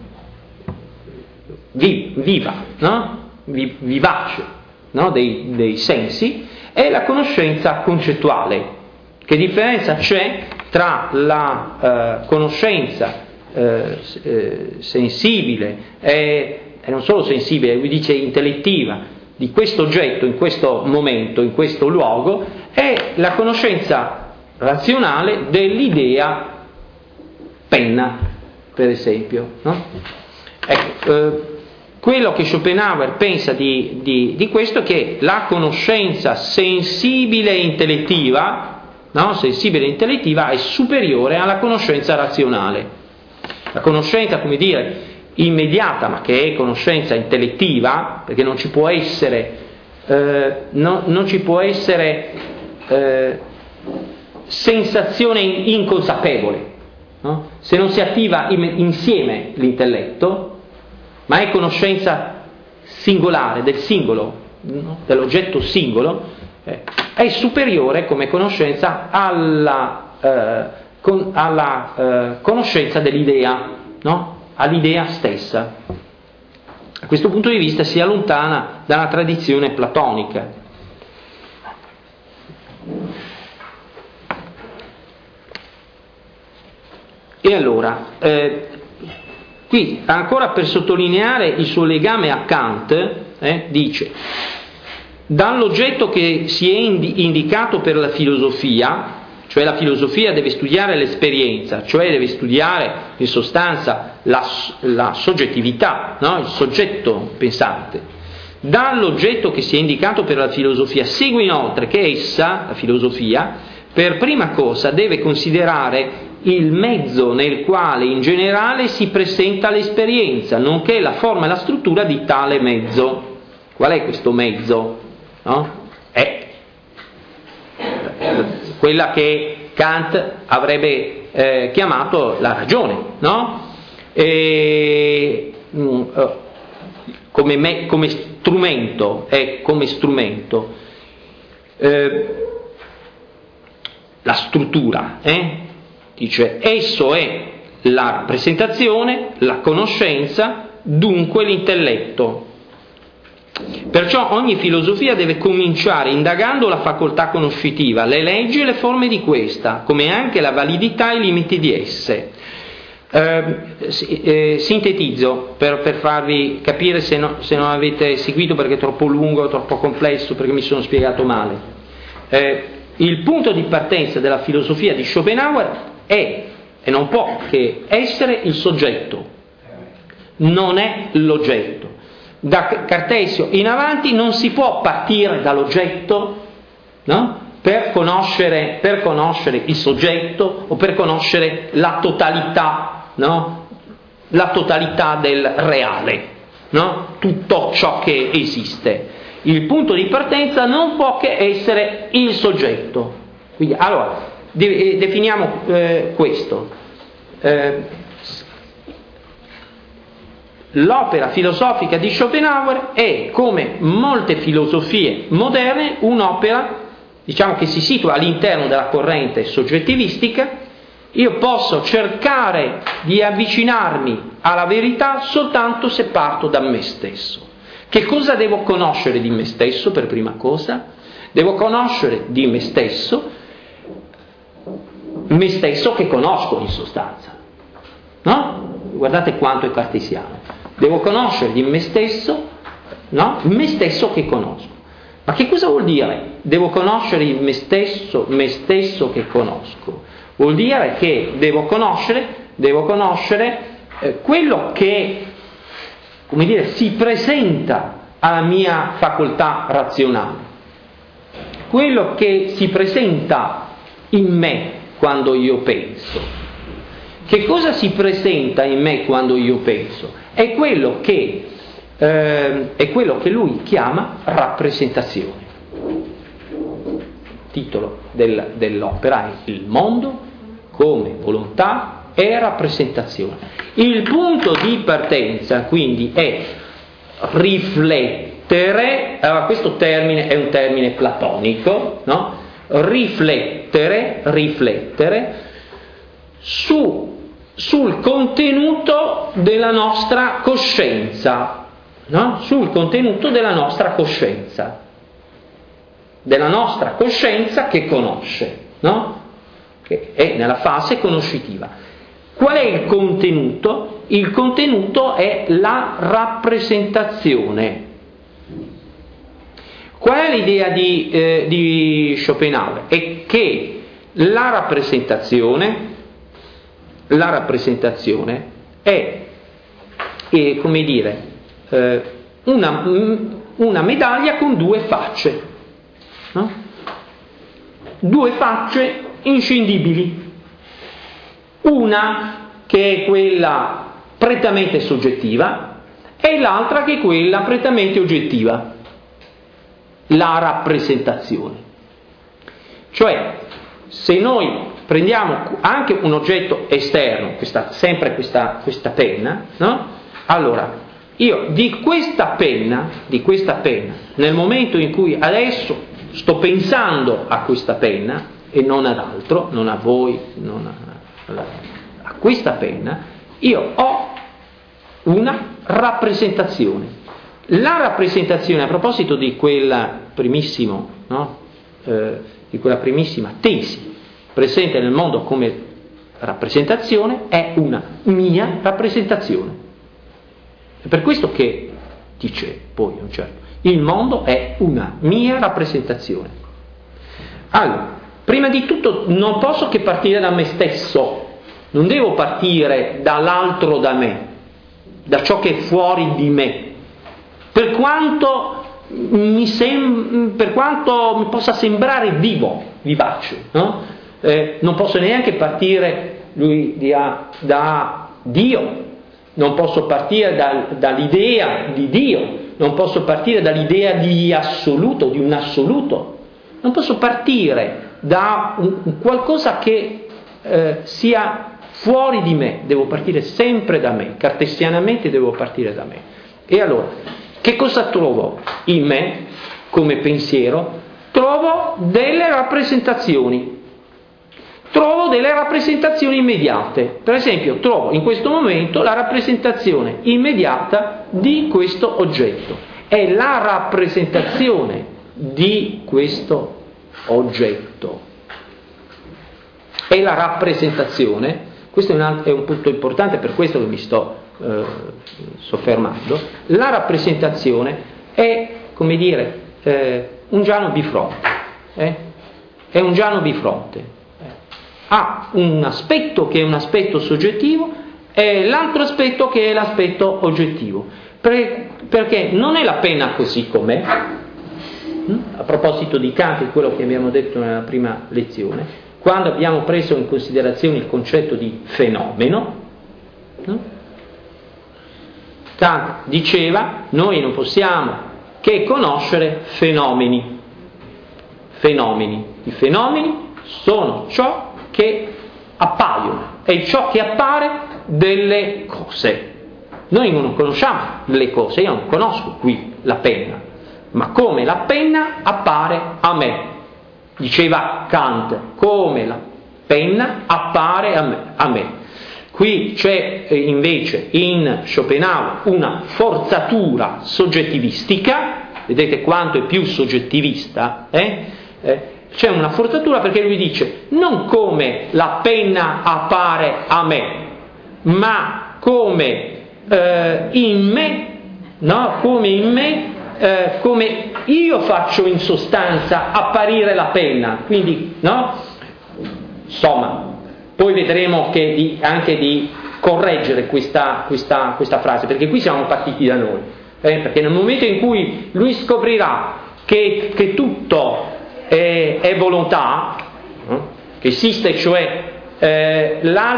Viva, no? Vivace, no? dei sensi, e la conoscenza concettuale. Che differenza c'è tra la conoscenza sensibile e non solo sensibile, lui dice intellettiva, di questo oggetto in questo momento, in questo luogo, è la conoscenza razionale dell'idea penna, per esempio, no? Ecco, quello che Schopenhauer pensa di questo è che la conoscenza sensibile e intellettiva, no? Sensibile e intellettiva è superiore alla conoscenza razionale. La conoscenza, come dire, immediata, ma che è conoscenza intellettiva, perché non ci può essere, sensazione inconsapevole, no? Se non si attiva insieme l'intelletto, ma è conoscenza singolare del singolo, no? Dell'oggetto singolo, è superiore come conoscenza alla conoscenza dell'idea, no? All'idea stessa. A questo punto di vista si allontana dalla tradizione platonica. E allora, qui ancora per sottolineare il suo legame a Kant, dice: dall'oggetto che si è indicato per la filosofia, cioè la filosofia deve studiare l'esperienza, cioè deve studiare in sostanza la soggettività, no? Il soggetto pensante. Dall'oggetto che si è indicato per la filosofia segue inoltre che essa, la filosofia, per prima cosa deve considerare il mezzo nel quale in generale si presenta l'esperienza, nonché la forma e la struttura di tale mezzo. Qual è questo mezzo? No? È quella che Kant avrebbe chiamato la ragione, no? Come strumento, la struttura, dice: esso è la rappresentazione, la conoscenza, dunque l'intelletto. Perciò ogni filosofia deve cominciare indagando la facoltà conoscitiva, le leggi e le forme di questa, come anche la validità e i limiti di esse. Sintetizzo per farvi capire se non avete seguito, perché è troppo lungo, troppo complesso, perché mi sono spiegato male. Il punto di partenza della filosofia di Schopenhauer è, e non può che essere, il soggetto, non è l'oggetto. Da Cartesio in avanti non si può partire dall'oggetto, no? per conoscere il soggetto o per conoscere la totalità, no? La totalità del reale, no? Tutto ciò che esiste. Il punto di partenza non può che essere il soggetto. Quindi, allora, definiamo questo. L'opera filosofica di Schopenhauer è, come molte filosofie moderne, un'opera, diciamo, che si situa all'interno della corrente soggettivistica. Io posso cercare di avvicinarmi alla verità soltanto se parto da me stesso. Che cosa devo conoscere di me stesso per prima cosa? Devo conoscere di me stesso che conosco in sostanza, no? Guardate quanto è cartesiano. Devo conoscere di me stesso, no? Me stesso che conosco. Ma che cosa vuol dire? Devo conoscere di me stesso che conosco. Vuol dire che devo conoscere quello che, come dire, si presenta alla mia facoltà razionale, quello che si presenta in me quando io penso. Che cosa si presenta in me quando io penso? È quello che lui chiama rappresentazione. Il titolo dell'opera è Il mondo come volontà e rappresentazione. Il punto di partenza quindi è riflettere, allora questo termine è un termine platonico, no? Riflettere sul contenuto della nostra coscienza, no? Sul contenuto della nostra coscienza che conosce, no? Che è nella fase conoscitiva. Qual è il contenuto? Il contenuto è la rappresentazione. Qual è l'idea di Schopenhauer? È che la rappresentazione è come dire, una medaglia con due facce, no? Due facce inscindibili, una che è quella prettamente soggettiva e l'altra che è quella prettamente oggettiva, la rappresentazione. Cioè, se noi prendiamo anche un oggetto esterno, sempre questa penna, no? Allora, io di questa penna, nel momento in cui adesso sto pensando a questa penna e non ad altro, non a voi, a questa penna, io ho una rappresentazione. La rappresentazione, a proposito di quella primissima tesi presente nel mondo come rappresentazione, è una mia rappresentazione. È per questo che dice poi un certo, il mondo è una mia rappresentazione. Allora, prima di tutto non posso che partire da me stesso, non devo partire dall'altro da me, da ciò che è fuori di me, per quanto mi possa sembrare vivace, no? Non posso neanche partire da Dio, non posso partire dall'idea di Dio, non posso partire dall'idea di assoluto, di un assoluto, non posso partire da qualcosa che sia fuori di me, devo partire sempre da me, cartesianamente devo partire da me. E allora, che cosa trovo in me come pensiero? Trovo delle rappresentazioni. Trovo delle rappresentazioni immediate. Per esempio, trovo in questo momento la rappresentazione immediata di questo oggetto. È la rappresentazione di questo oggetto. È la rappresentazione, questo è un punto importante, per questo che mi sto soffermando. La rappresentazione è, come dire, un Giano bifronte. È un Giano bifronte. Ha un aspetto che è un aspetto soggettivo e l'altro aspetto che è l'aspetto oggettivo, perché non è la penna così com'è, a proposito di Kant, è quello che abbiamo detto nella prima lezione, quando abbiamo preso in considerazione il concetto di fenomeno, no? Kant diceva, noi non possiamo che conoscere fenomeni. I fenomeni sono ciò che appaiono, è ciò che appare delle cose. Noi non conosciamo le cose, io non conosco qui la penna, ma come la penna appare a me, diceva Kant, come la penna appare a me. Qui c'è invece in Schopenhauer una forzatura soggettivistica, vedete quanto è più soggettivista, c'è una forzatura perché lui dice non come la penna appare a me, ma come in me, no? Come io faccio in sostanza apparire la penna, quindi, no? Insomma, poi vedremo che anche di correggere questa frase, perché qui siamo partiti da noi, perché nel momento in cui lui scoprirà che tutto è volontà, che esiste cioè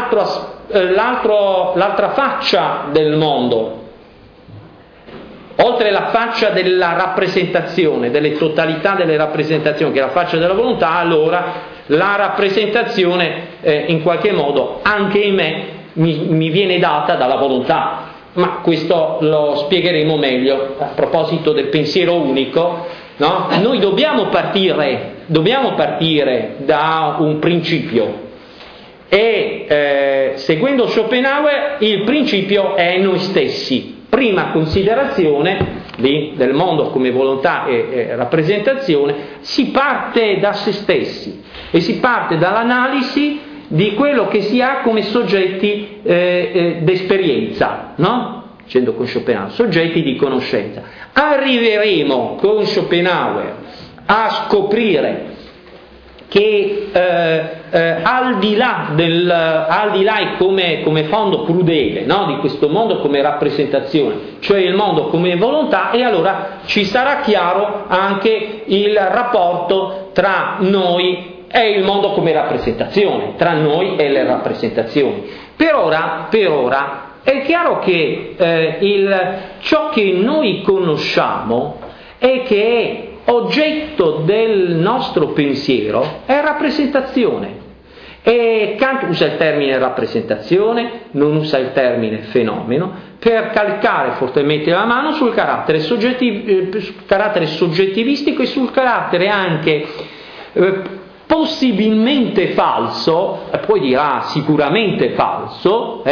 l'altra faccia del mondo, oltre la faccia della rappresentazione, delle totalità delle rappresentazioni, che è la faccia della volontà, allora la rappresentazione in qualche modo anche in me mi viene data dalla volontà. Ma questo lo spiegheremo meglio a proposito del pensiero unico, no? Noi dobbiamo partire da un principio e seguendo Schopenhauer il principio è noi stessi. Prima considerazione del mondo come volontà e rappresentazione, si parte da se stessi e si parte dall'analisi di quello che si ha come soggetti d'esperienza, no? dicendo con Schopenhauer, soggetti di conoscenza. Arriveremo con Schopenhauer a scoprire che al di là e come fondo crudele, no? Di questo mondo come rappresentazione, cioè il mondo come volontà, e allora ci sarà chiaro anche il rapporto tra noi e il mondo come rappresentazione, tra noi e le rappresentazioni. Per ora è chiaro che ciò che noi conosciamo e che è oggetto del nostro pensiero è rappresentazione. E Kant usa il termine rappresentazione, non usa il termine fenomeno, per calcare fortemente la mano sul carattere soggettivistico e sul carattere anche possibilmente falso, poi dirà sicuramente falso,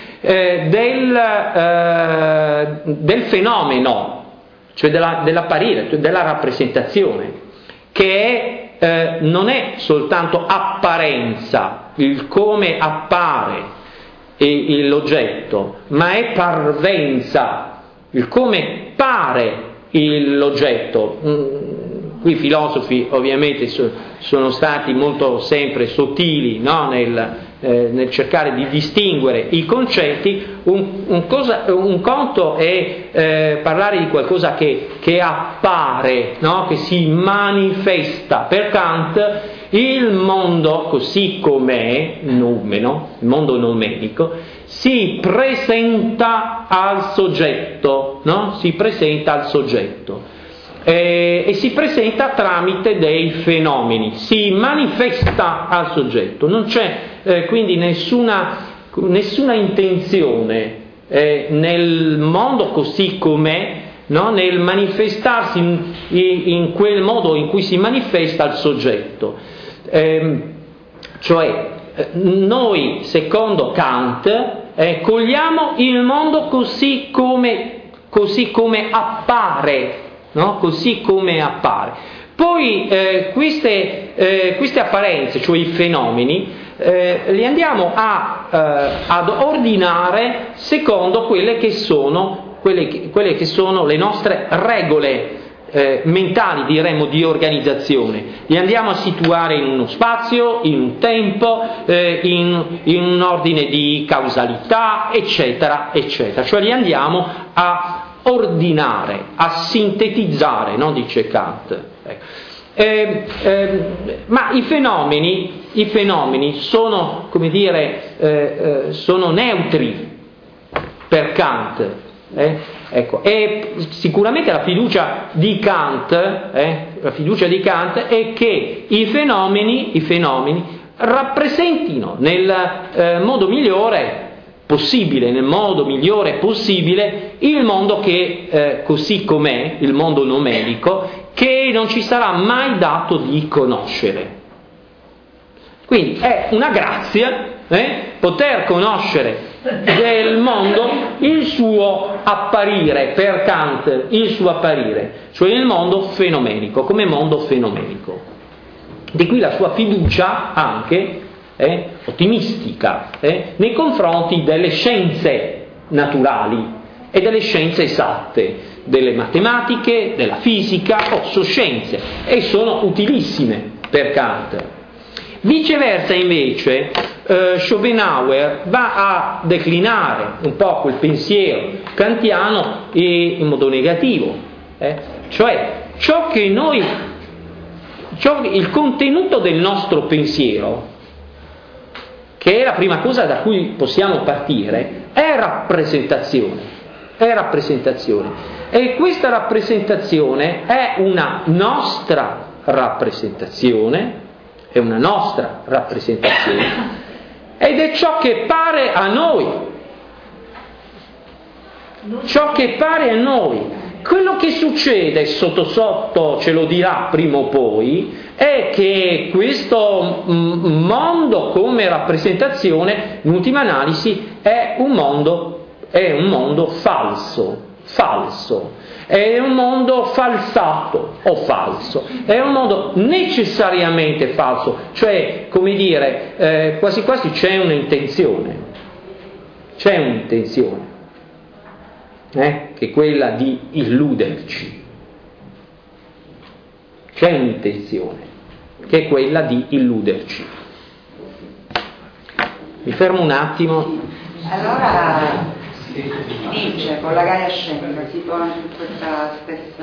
del fenomeno, cioè dell'apparire, della rappresentazione, che non è soltanto apparenza, il come appare l'oggetto, ma è parvenza, il come pare l'oggetto. Qui i filosofi ovviamente sono stati molto sempre sottili, no? Nel cercare di distinguere i concetti. Un conto è parlare di qualcosa che appare, no? Che si manifesta. Per Kant il mondo così com'è, noumeno, il mondo noumenico, si presenta al soggetto, no? Si presenta al soggetto. E si presenta tramite dei fenomeni, si manifesta al soggetto, non c'è quindi nessuna intenzione nel mondo così com'è, no? Nel manifestarsi in quel modo in cui si manifesta al soggetto. Cioè noi, secondo Kant, cogliamo il mondo così come appare, no? Così come appare. Poi queste apparenze, cioè i fenomeni, li andiamo ad ordinare secondo quelle che sono le nostre regole mentali, diremmo, di organizzazione. Li andiamo a situare in uno spazio, in un tempo, in un ordine di causalità, eccetera, eccetera. Cioè li andiamo a ordinare, a sintetizzare, no? Dice Kant. Ma i fenomeni sono, come dire, sono neutri per Kant. Ecco. E sicuramente la fiducia di Kant è che i fenomeni rappresentino nel modo migliore possibile, il mondo che così com'è, il mondo numerico, che non ci sarà mai dato di conoscere. Quindi è una grazia poter conoscere del mondo il suo apparire, per Kant il suo apparire, cioè il mondo fenomenico, come mondo fenomenico. Di qui la sua fiducia anche ottimistica nei confronti delle scienze naturali e delle scienze esatte, delle matematiche, della fisica, sono scienze e sono utilissime per Kant. Viceversa invece Schopenhauer va a declinare un po' quel pensiero kantiano in modo negativo, cioè il contenuto del nostro pensiero, che è la prima cosa da cui possiamo partire, è rappresentazione. E questa rappresentazione è una nostra rappresentazione, ed è ciò che pare a noi. Quello che succede sotto sotto, ce lo dirà prima o poi, è che questo mondo come rappresentazione, in ultima analisi, è un mondo falso, è un mondo falsato o falso, è un mondo necessariamente falso, cioè, come dire, quasi quasi c'è un'intenzione. che è quella di illuderci. C'è un'intenzione, che è quella di illuderci. Mi fermo un attimo. Allora Nietzsche con la Gaia scenica si pone in questa stessa...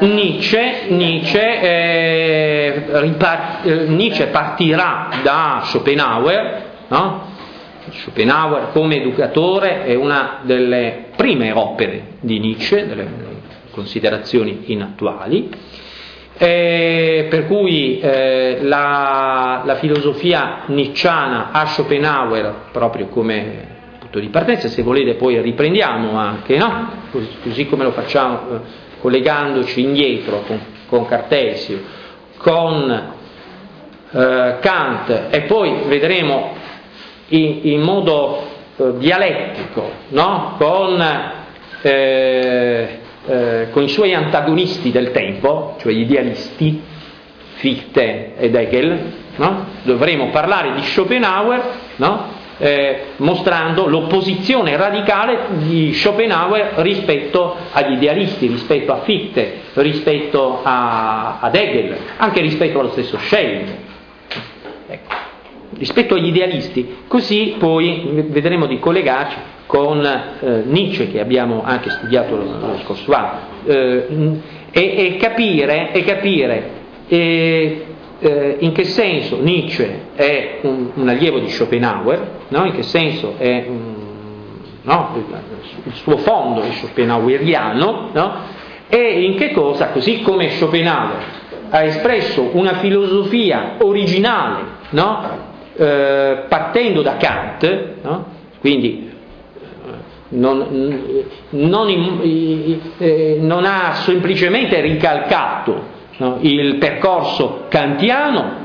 Nietzsche partirà da Schopenhauer, no? Schopenhauer come educatore è una delle prime opere di Nietzsche, delle considerazioni inattuali, per cui la filosofia nietzschiana ha Schopenhauer proprio come punto di partenza. Se volete poi riprendiamo anche, no? Così come lo facciamo collegandoci indietro con Cartesio, con Kant, e poi vedremo in modo dialettico, no? Con i suoi antagonisti del tempo, cioè gli idealisti, Fichte ed Hegel, no? Dovremo parlare di Schopenhauer, no? Mostrando l'opposizione radicale di Schopenhauer rispetto agli idealisti, rispetto a Fichte, rispetto ad Hegel, anche rispetto allo stesso Schelling, ecco, rispetto agli idealisti. Così poi vedremo di collegarci con Nietzsche, che abbiamo anche studiato lo scorso anno, e capire in che senso Nietzsche è un allievo di Schopenhauer, no? In che senso è il suo fondo è schopenhaueriano, no? E in che cosa, così come Schopenhauer ha espresso una filosofia originale, no? Partendo da Kant, no? Quindi non ha semplicemente ricalcato, no, il percorso kantiano,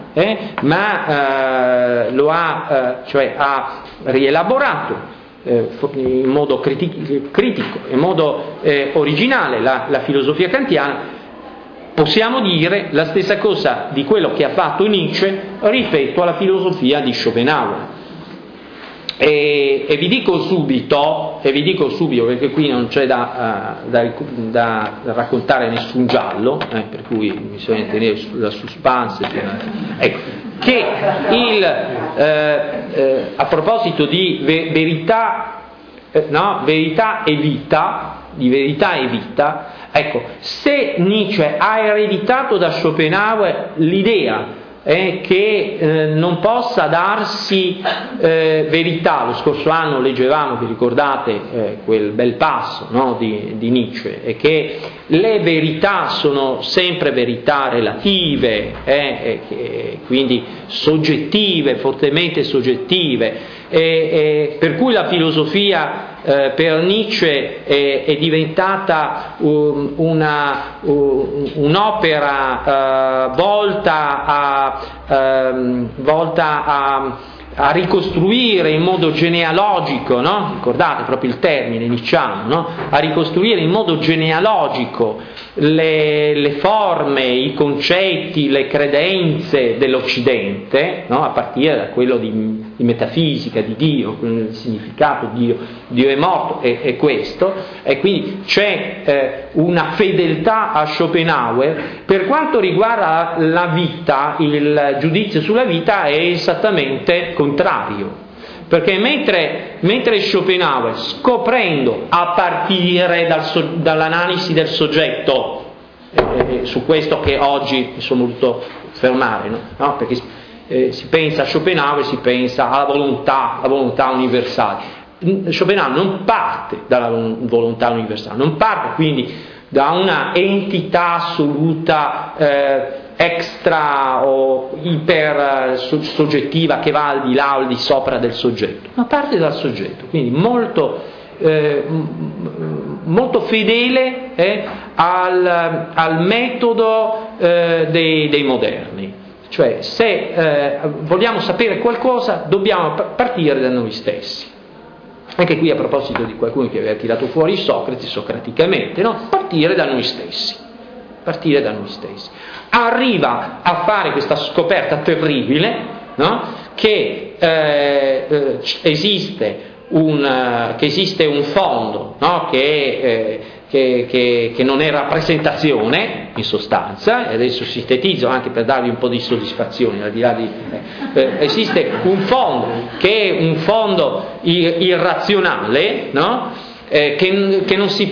ma lo ha rielaborato in modo critico, in modo originale la filosofia kantiana. Possiamo dire la stessa cosa di quello che ha fatto Nietzsche rispetto alla filosofia di Schopenhauer. E vi dico subito, perché qui non c'è da raccontare nessun giallo, per cui bisogna tenere la suspense, ecco, che a proposito di verità e vita, ecco, se Nietzsche ha ereditato da Schopenhauer l'idea che non possa darsi verità. Lo scorso anno leggevamo, vi ricordate, quel bel passo, no, di Nietzsche, e che le verità sono sempre verità relative, quindi soggettive, fortemente soggettive, per cui la filosofia per Nietzsche è diventata un'opera volta a ricostruire in modo genealogico, no? Ricordate proprio il termine nietzschiano, no? A ricostruire in modo genealogico le forme, i concetti, le credenze dell'Occidente, no? A partire da quello di metafisica, di Dio, il significato di Dio è morto, è questo, e quindi c'è una fedeltà a Schopenhauer. Per quanto riguarda la vita, il giudizio sulla vita è esattamente contrario, perché mentre Schopenhauer, scoprendo a partire dall'analisi del soggetto, su questo che oggi mi sono voluto fermare, no? Perché si pensa a Schopenhauer, si pensa alla volontà universale. Schopenhauer non parte dalla volontà universale, non parte quindi da una entità assoluta extra o iper soggettiva che va al di là o al di sopra del soggetto, ma parte dal soggetto, quindi molto fedele al metodo dei moderni. Cioè, se vogliamo sapere qualcosa, dobbiamo partire da noi stessi. Anche qui, a proposito di qualcuno che aveva tirato fuori Socrate, socraticamente, no? Partire da noi stessi. Arriva a fare questa scoperta terribile, no? Che esiste un fondo, no? Che che non è rappresentazione, in sostanza, e adesso sintetizzo anche per darvi un po' di soddisfazione, al di là di... esiste un fondo che è un fondo irrazionale, no? Che non si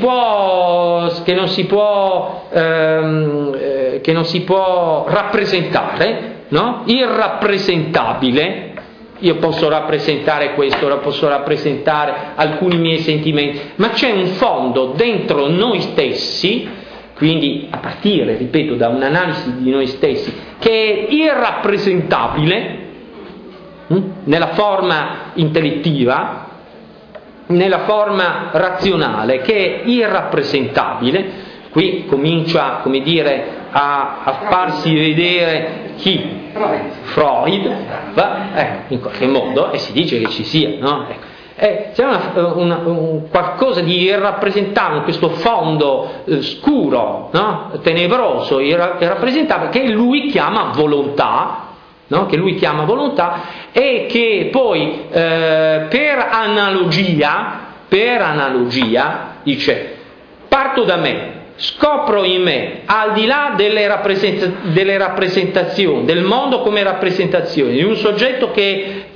può rappresentare, no? Irrappresentabile. Io posso rappresentare questo, posso rappresentare alcuni miei sentimenti, ma c'è un fondo dentro noi stessi, quindi a partire, ripeto, da un'analisi di noi stessi, che è irrappresentabile nella forma intellettiva, nella forma razionale, che è irrappresentabile. Qui comincia, come dire, a farsi vedere chi? Freud, in qualche modo, e si dice che ci sia, no? C'è un qualcosa di irrappresentabile, questo fondo scuro, no? Tenebroso, irrappresentabile, che lui chiama volontà, no? Che lui chiama volontà, e che poi per analogia dice: parto da me, scopro in me, al di là delle rappresentazioni, del mondo come rappresentazione, di un soggetto che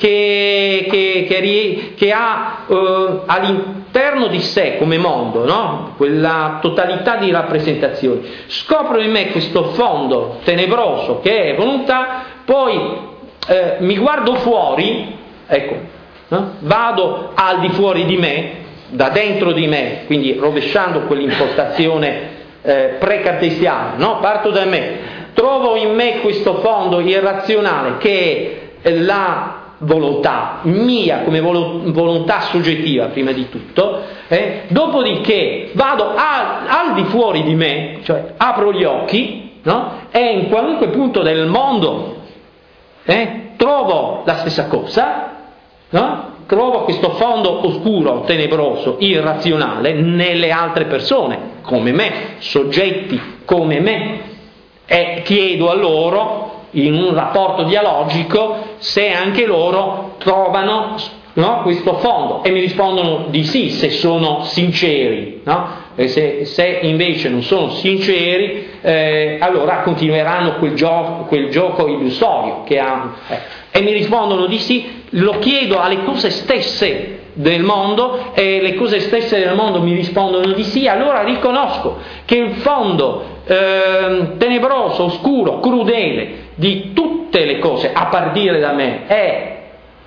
ha all'interno di sé come mondo, no? Quella totalità di rappresentazioni. Scopro in me questo fondo tenebroso che è volontà, poi mi guardo fuori, ecco, no? Vado al di fuori di me, da dentro di me, quindi rovesciando quell'impostazione pre-cartesiana, no? Parto da me, trovo in me questo fondo irrazionale che è la volontà mia come volontà soggettiva prima di tutto, dopodiché vado al di fuori di me, cioè apro gli occhi, no? E in qualunque punto del mondo trovo la stessa cosa, no? Trovo questo fondo oscuro, tenebroso, irrazionale nelle altre persone, come me, soggetti come me, e chiedo a loro, in un rapporto dialogico, se anche loro trovano, no, questo fondo, e mi rispondono di sì, se sono sinceri, no? E se invece non sono sinceri, allora continueranno quel gioco illusorio che hanno. E mi rispondono di sì, lo chiedo alle cose stesse del mondo e le cose stesse del mondo mi rispondono di sì, allora riconosco che il fondo tenebroso, oscuro, crudele di tutte le cose a partire da me è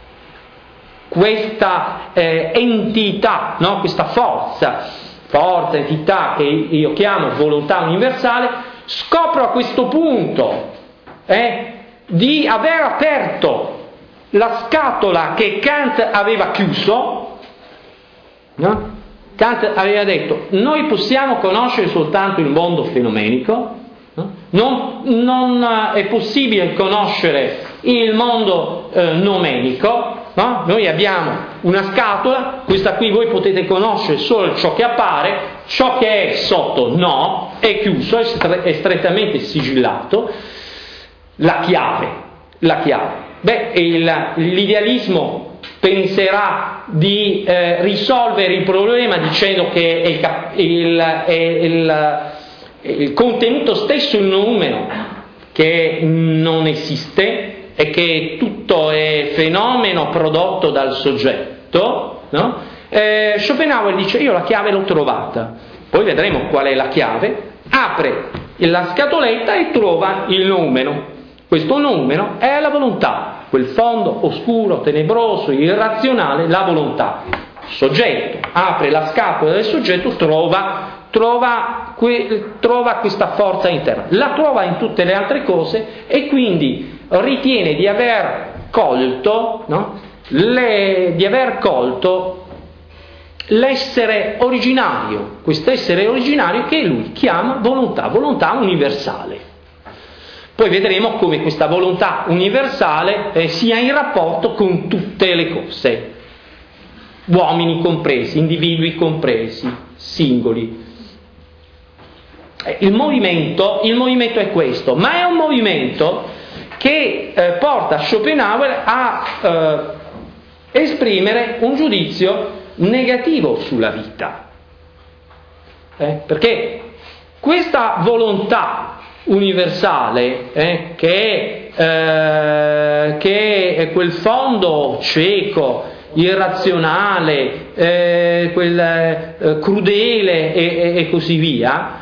questa entità, no? Questa forza, entità che io chiamo volontà universale. Scopro a questo punto di aver aperto la scatola che Kant aveva chiuso, no? Kant aveva detto: noi possiamo conoscere soltanto il mondo fenomenico, no? Non è possibile conoscere il mondo nomenico, no? Noi abbiamo una scatola, questa qui voi potete conoscere solo ciò che appare, ciò che è sotto no, è chiuso, è strettamente sigillato. La chiave. Beh, l'idealismo penserà di risolvere il problema dicendo che il contenuto stesso in numero che non esiste e che tutto è fenomeno prodotto dal soggetto, no? Schopenhauer dice: io la chiave l'ho trovata, poi vedremo qual è la chiave. Apre la scatoletta e trova il numero. Questo numero è la volontà, quel fondo oscuro, tenebroso, irrazionale, la volontà. Soggetto, apre la scatola del soggetto, trova questa forza interna, la trova in tutte le altre cose e quindi ritiene di aver colto, no? Di aver colto l'essere originario, quest'essere originario che lui chiama volontà universale. Poi vedremo come questa volontà universale sia in rapporto con tutte le cose, uomini compresi, individui compresi, singoli. Il movimento è questo, ma è un movimento che porta Schopenhauer a esprimere un giudizio negativo sulla vita. Perché questa volontà universale, che è quel fondo cieco, irrazionale, quel crudele e così via,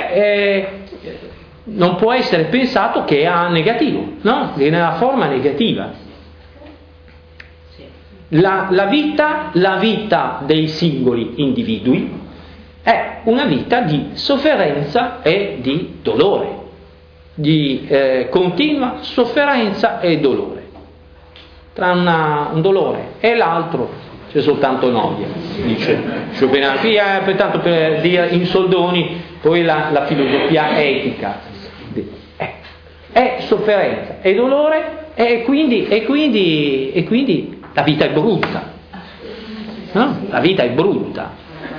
non può essere pensato che a negativo, no? Che nella forma negativa. La vita dei singoli individui è una vita di sofferenza e di dolore, di continua sofferenza e dolore. Tra un dolore e l'altro c'è soltanto noia, dice Schopenhauer. Qui pertanto, per dire in soldoni, poi la filosofia etica è sofferenza e dolore, e quindi la vita è brutta, no? La vita è brutta,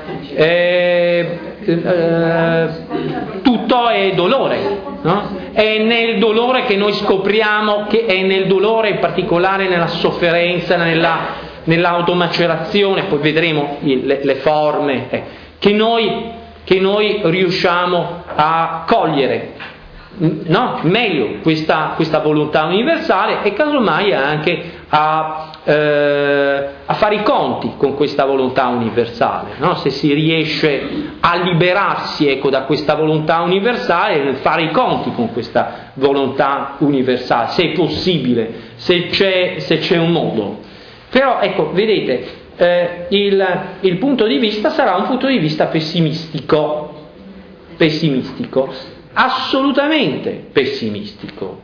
tutto è dolore, no? È nel dolore che noi scopriamo, che è nel dolore, in particolare nella sofferenza, nell'automacerazione, poi vedremo le forme, che noi riusciamo a cogliere, no? Meglio questa volontà universale, e casomai anche a fare i conti con questa volontà universale, no? Se si riesce a liberarsi, da questa volontà universale, nel fare i conti con questa volontà universale, se è possibile, se c'è un modo. Però vedete, il punto di vista sarà un punto di vista pessimistico, assolutamente pessimistico.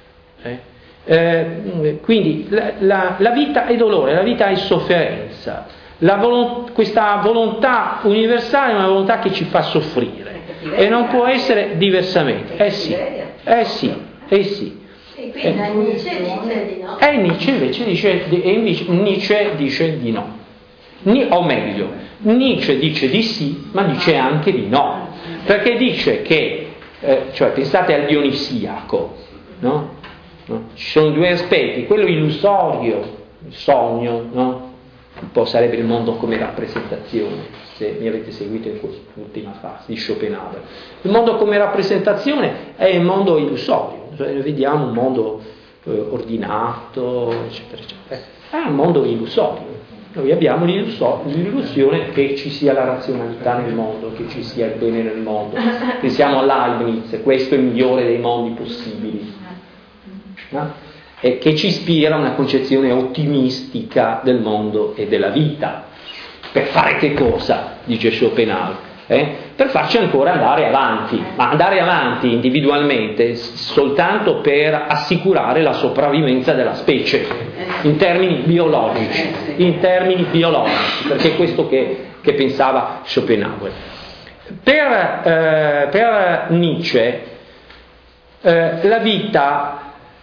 Quindi la vita è dolore, la vita è sofferenza. Questa volontà universale è una volontà che ci fa soffrire, e non può essere diversamente. Sì. E quindi Nietzsche dice di no. Nietzsche invece dice di no. O meglio, Nietzsche dice di sì, ma dice anche di no. Perché dice che, cioè pensate al Dionisiaco, no? Ci sono due aspetti, quello illusorio, il sogno, no? Un po' sarebbe il mondo come rappresentazione, se mi avete seguito in quest'ultima fase di Schopenhauer. Il mondo come rappresentazione è il mondo illusorio, cioè vediamo un mondo ordinato, eccetera, eccetera. È un mondo illusorio. Noi abbiamo l'illusione che ci sia la razionalità nel mondo, che ci sia il bene nel mondo. Pensiamo a Leibniz, questo è il migliore dei mondi possibili, no? E che ci ispira una concezione ottimistica del mondo e della vita. Per fare che cosa? Dice Schopenhauer. Per farci ancora andare avanti, ma andare avanti individualmente soltanto per assicurare la sopravvivenza della specie, in termini biologici, perché è questo che pensava Schopenhauer. Per Nietzsche la vita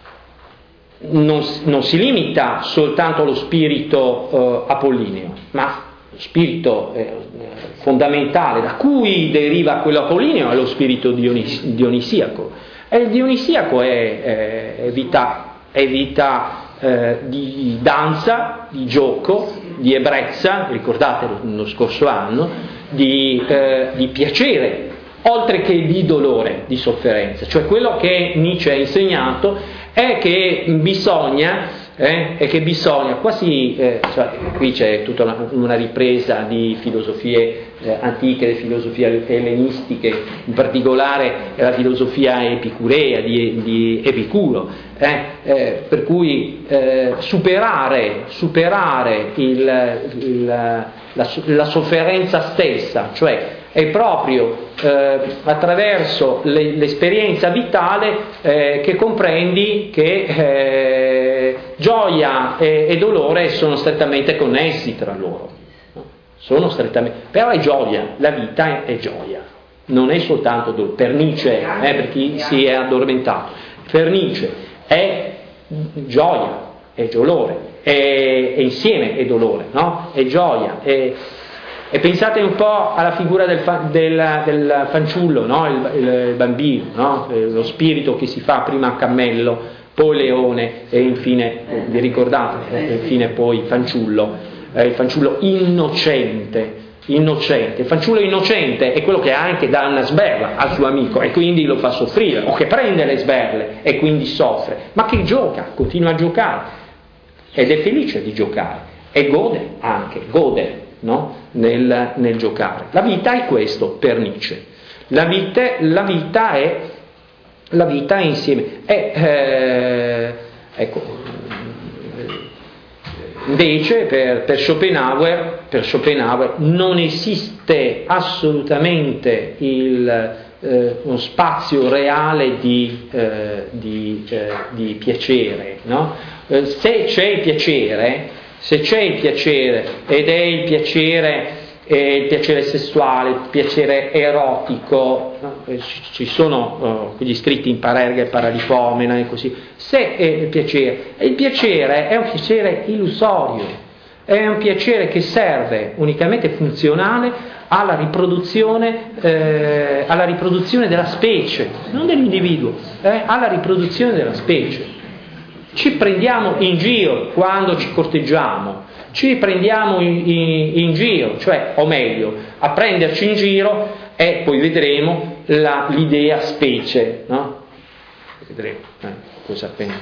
non si limita soltanto allo spirito apollineo, ma lo spirito fondamentale da cui deriva quello apollineo è lo spirito dionisiaco. E il dionisiaco è vita di danza, di gioco, di ebbrezza, ricordate lo scorso anno, di piacere, oltre che di dolore, di sofferenza. Cioè quello che Nietzsche ha insegnato è che bisogna, qui c'è tutta una ripresa di filosofie antiche, di filosofie ellenistiche, in particolare la filosofia epicurea di Epicuro, per cui superare la sofferenza stessa, cioè è proprio attraverso l'esperienza vitale che comprendi che gioia e dolore sono strettamente connessi tra loro, no? Però è gioia, la vita è gioia, non è soltanto dolore. Per Nietzsche, per chi si è addormentato, per Nietzsche è gioia, è dolore, è insieme è dolore, no? È gioia, e pensate un po' alla figura del fanciullo, no? Il bambino, no? Lo spirito che si fa prima cammello, poi leone e infine, vi ricordate, infine poi il fanciullo innocente, innocente. Il fanciullo innocente è quello che anche dà una sberla al suo amico e quindi lo fa soffrire, o che prende le sberle e quindi soffre, ma che gioca, continua a giocare ed è felice di giocare e gode anche, no? nel giocare. La vita è questo per Nietzsche. La vita è insieme. Ecco, invece per Schopenhauer non esiste assolutamente uno spazio reale di piacere, no? Se c'è il piacere ed è il piacere sessuale, il piacere erotico, no? Ci sono quegli scritti in Parerga e Paralipomena e così. Se è il piacere è un piacere illusorio, è un piacere che serve unicamente funzionale alla riproduzione della specie, non dell'individuo, alla riproduzione della specie. Ci prendiamo in giro quando ci corteggiamo, ci prendiamo in giro, cioè, o meglio, a prenderci in giro e poi vedremo l'idea specie, no? Vedremo cosa pensa.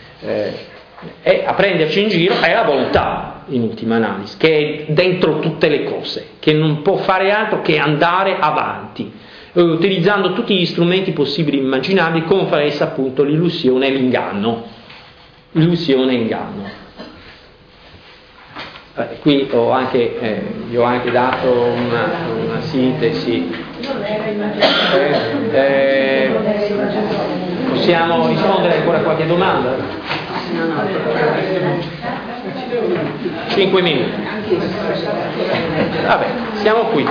E a prenderci in giro è la volontà, in ultima analisi, che è dentro tutte le cose, che non può fare altro che andare avanti, utilizzando tutti gli strumenti possibili e immaginabili, come fa essa appunto l'illusione e l'inganno. Illusione e inganno. Qui ho anche dato una sintesi. Possiamo rispondere ancora a qualche domanda? 5 minuti. Vabbè, siamo qui.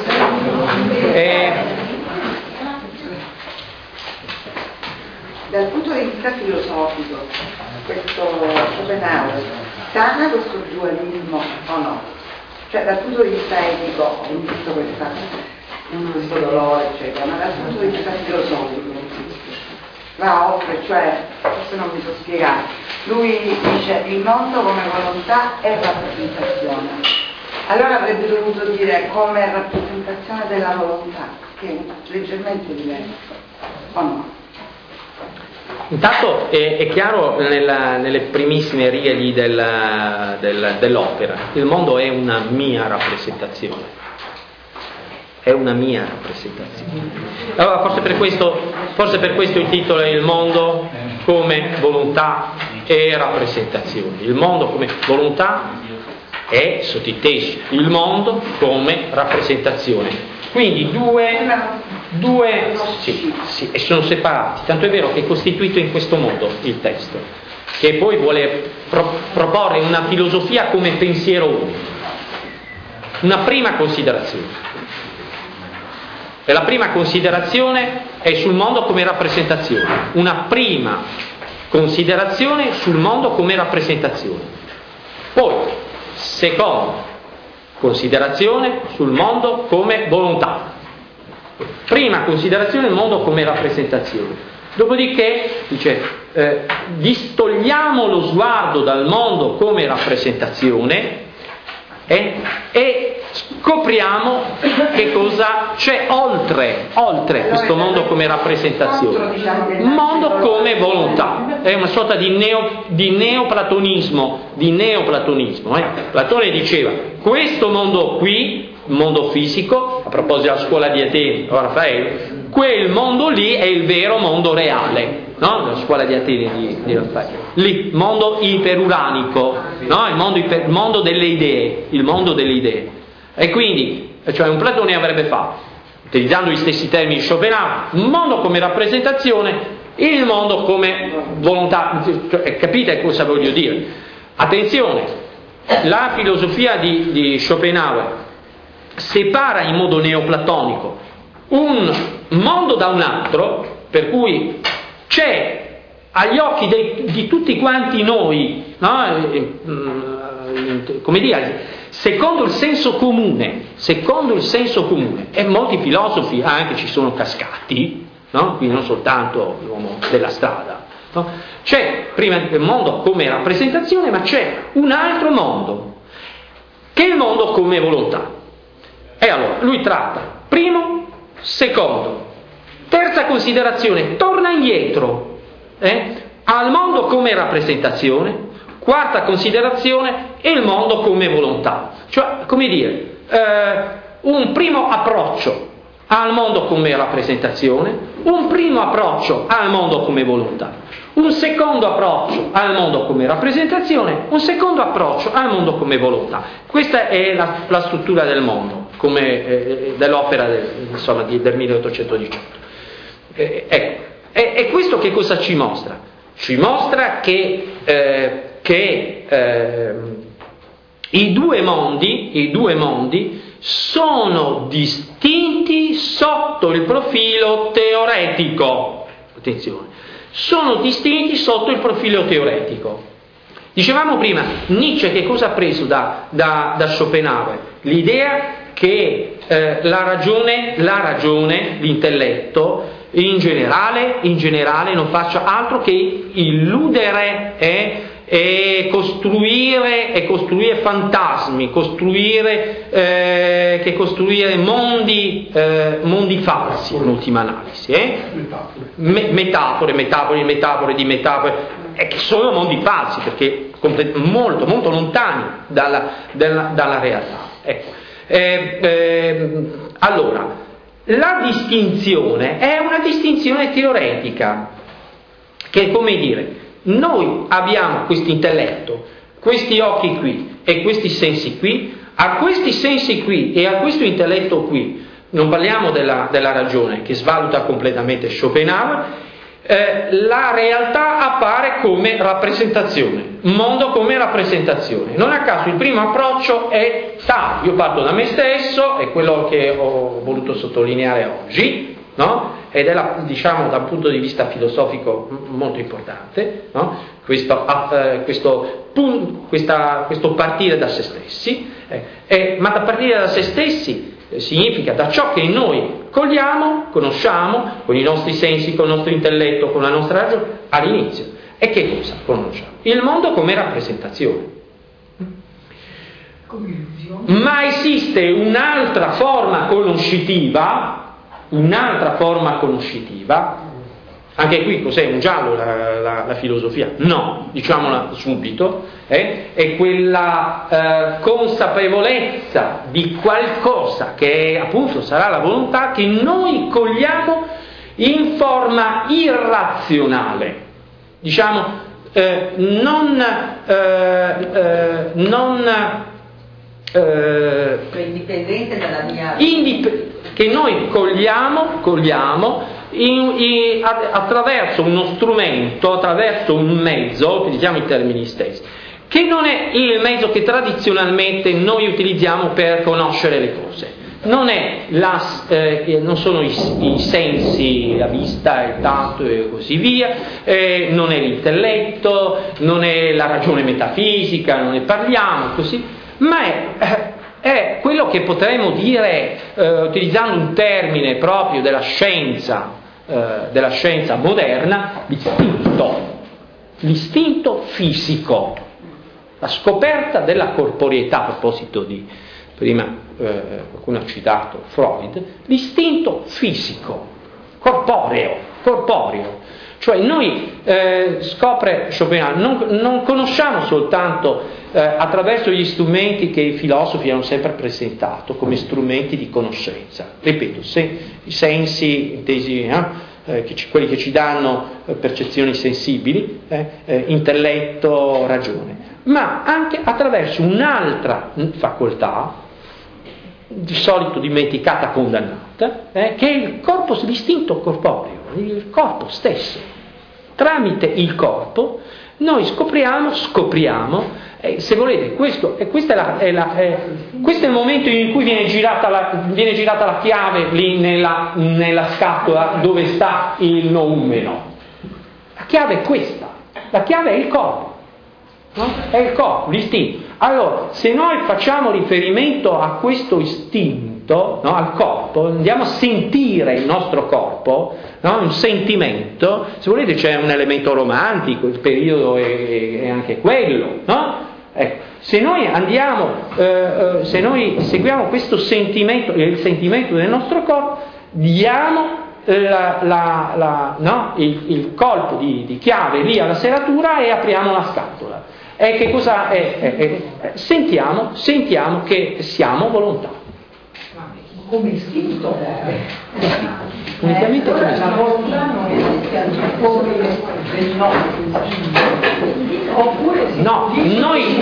Dal punto di vista filosofico, questo Schopenhauer sana questo dualismo o no? Cioè dal punto di vista etico, in tutto questo dolore, eccetera, ma dal punto di vista filosofico va oltre, cioè, forse non mi so spiegare. Lui dice il mondo come volontà e rappresentazione. Allora avrebbe dovuto dire come rappresentazione della volontà, che è leggermente diverso, o no? Intanto è chiaro nelle primissime righe dell'opera, il mondo è una mia rappresentazione, allora forse per questo il titolo è il mondo come volontà e rappresentazione. Il mondo come volontà è sottinteso, il mondo come rappresentazione. Quindi due sì, e sono separati, tanto è vero che è costituito in questo modo il testo, che poi vuole proporre una filosofia come pensiero unico. Una prima considerazione. E la prima considerazione è sul mondo come rappresentazione. Una prima considerazione sul mondo come rappresentazione. Poi, seconda considerazione sul mondo come volontà. Prima considerazione il mondo come rappresentazione. Dopodiché dice distogliamo lo sguardo dal mondo come rappresentazione e scopriamo che cosa c'è oltre questo mondo come rappresentazione. Un mondo come volontà. È una sorta di neoplatonismo. Platone diceva questo mondo qui, il mondo fisico, a proposito della scuola di Atene, Raffaele, quel mondo lì è il vero mondo reale, no? La scuola di Atene di Raffaele. Lì, mondo iperuranico, no? Il mondo delle idee. E quindi, cioè un Platone avrebbe fatto, utilizzando gli stessi termini di Schopenhauer, un mondo come rappresentazione, il mondo come volontà. Cioè, capite cosa voglio dire? Attenzione, la filosofia di Schopenhauer separa in modo neoplatonico un mondo da un altro, per cui c'è agli occhi di tutti quanti noi, no? Come dire, secondo il senso comune, e molti filosofi anche ci sono cascati, no? Quindi non soltanto l'uomo della strada, no? C'è prima il mondo come rappresentazione, ma c'è un altro mondo, che è il mondo come volontà. E allora, lui tratta primo, secondo, terza considerazione, torna indietro al mondo come rappresentazione, quarta considerazione, il mondo come volontà. Cioè, come dire, un primo approccio al mondo come rappresentazione, un primo approccio al mondo come volontà, un secondo approccio al mondo come rappresentazione, un secondo approccio al mondo come volontà. Questa è la struttura del mondo, dell'opera del 1818. Ecco, e questo che cosa ci mostra? Ci mostra che i due mondi sono distinti sotto il profilo teoretico. Attenzione, sono distinti sotto il profilo teoretico. Dicevamo prima, Nietzsche che cosa ha preso da Schopenhauer? L'idea che la ragione, l'intelletto, in generale non faccia altro che illudere e costruire fantasmi, costruire mondi falsi in ultima analisi, metafore che sono mondi falsi perché molto molto lontani dalla realtà. Ecco. Allora, la distinzione è una distinzione teoretica che, come dire, noi abbiamo questo intelletto, questi occhi qui e questi sensi qui, a questi sensi qui e a questo intelletto qui, non parliamo della ragione che svaluta completamente Schopenhauer, la realtà appare come rappresentazione, mondo come rappresentazione. Non a caso il primo approccio è tale, io parto da me stesso, è quello che ho voluto sottolineare oggi, no? Ed è diciamo da un punto di vista filosofico molto importante, no? Questo partire da se stessi, ma da partire da se stessi significa da ciò che noi conosciamo con i nostri sensi, con il nostro intelletto, con la nostra ragione all'inizio. E che cosa conosciamo? Il mondo come rappresentazione. Ma esiste un'altra forma conoscitiva, anche qui cos'è? Un giallo la filosofia? No, diciamola subito, è quella consapevolezza di qualcosa che appunto sarà la volontà che noi cogliamo in forma irrazionale, diciamo indipendente dalla mia che noi cogliamo attraverso uno strumento, attraverso un mezzo, utilizziamo i termini stessi, che non è il mezzo che tradizionalmente noi utilizziamo per conoscere le cose. Non sono i sensi, la vista, il tatto e così via, non è l'intelletto, non è la ragione metafisica, non ne parliamo così, ma è quello che potremmo dire, utilizzando un termine proprio della scienza moderna, l'istinto fisico, la scoperta della corporeità. A proposito di prima qualcuno ha citato Freud, l'istinto fisico, corporeo. Cioè noi, scopre Schopenhauer, non conosciamo soltanto attraverso gli strumenti che i filosofi hanno sempre presentato come strumenti di conoscenza. Ripeto, i sensi intesi, quelli che ci danno percezioni sensibili, intelletto, ragione, ma anche attraverso un'altra facoltà, di solito dimenticata, condannata, che è il corpo, l'istinto corporeo, il corpo stesso. Tramite il corpo noi scopriamo, se volete, questo è il momento in cui viene girata la chiave lì nella scatola dove sta il noumeno. La chiave è questa, la chiave è il corpo, no? È il corpo, l'istinto. Allora, se noi facciamo riferimento a questo istinto, no, al corpo, andiamo a sentire il nostro corpo, no, un sentimento, se volete c'è un elemento romantico, il periodo è anche quello, no? Ecco, se noi se noi seguiamo questo sentimento, il sentimento del nostro corpo, diamo il colpo di chiave lì alla serratura e apriamo la scatola. E che cosa è? Sentiamo che siamo volontà. Come istinto unicamente come la volontà non esiste al di fuori del nostro oppure no, noi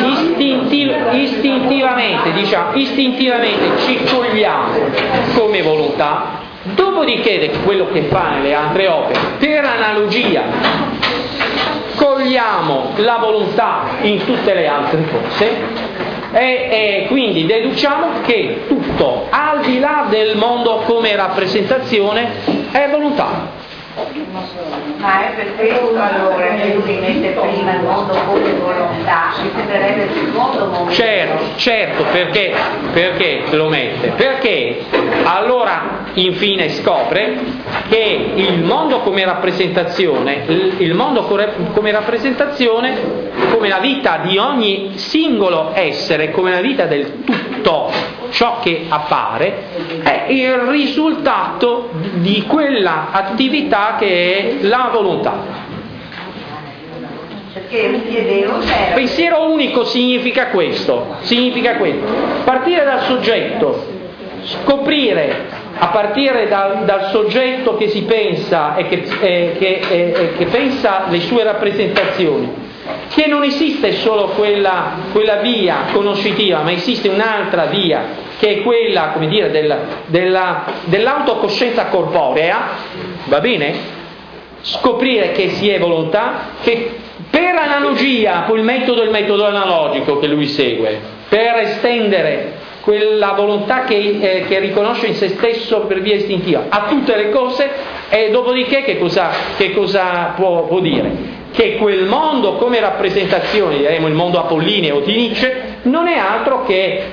istintivamente ci cogliamo come volontà, dopodiché quello che fa nelle altre opere, per analogia cogliamo la volontà in tutte le altre cose e quindi deduciamo che tutto, al di là del mondo come rappresentazione, è volontà. Ma è per questo allora che lui mette prima il mondo come volontà, mi sembrerebbe il secondo mondo. Certo, perché lo mette? Perché allora infine scopre che il mondo come rappresentazione, come la vita di ogni singolo essere, come la vita del tutto, ciò che appare, è il risultato di quella attività che è la volontà. Perché mi chiedevo se Pensiero unico significa questo, partire dal soggetto, scoprire a partire dal soggetto che si pensa e che pensa le sue rappresentazioni, che non esiste solo quella via conoscitiva, ma esiste un'altra via che è quella, come dire, dell'autocoscienza corporea, va bene? Scoprire che si è volontà, che per analogia, poi il metodo analogico che lui segue, per estendere quella volontà che riconosce in se stesso per via istintiva a tutte le cose, e dopodiché che cosa può dire? Che quel mondo come rappresentazione, diremo il mondo apollineo di Nietzsche, non è altro che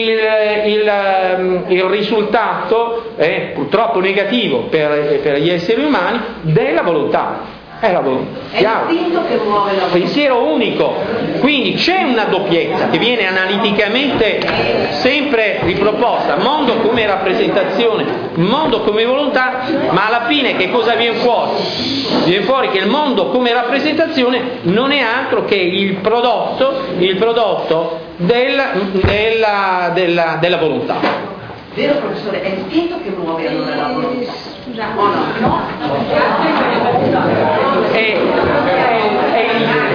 il risultato, purtroppo negativo per gli esseri umani, della volontà. È la volontà. è l'istinto che muove la volontà. Pensiero unico. Quindi c'è una doppiezza che viene analiticamente sempre riproposta, mondo come rappresentazione, mondo come volontà, ma alla fine che cosa viene fuori? Viene fuori che il mondo come rappresentazione non è altro che il prodotto della volontà. Vero professore, è l'istinto che muove allora la volontà. O no? È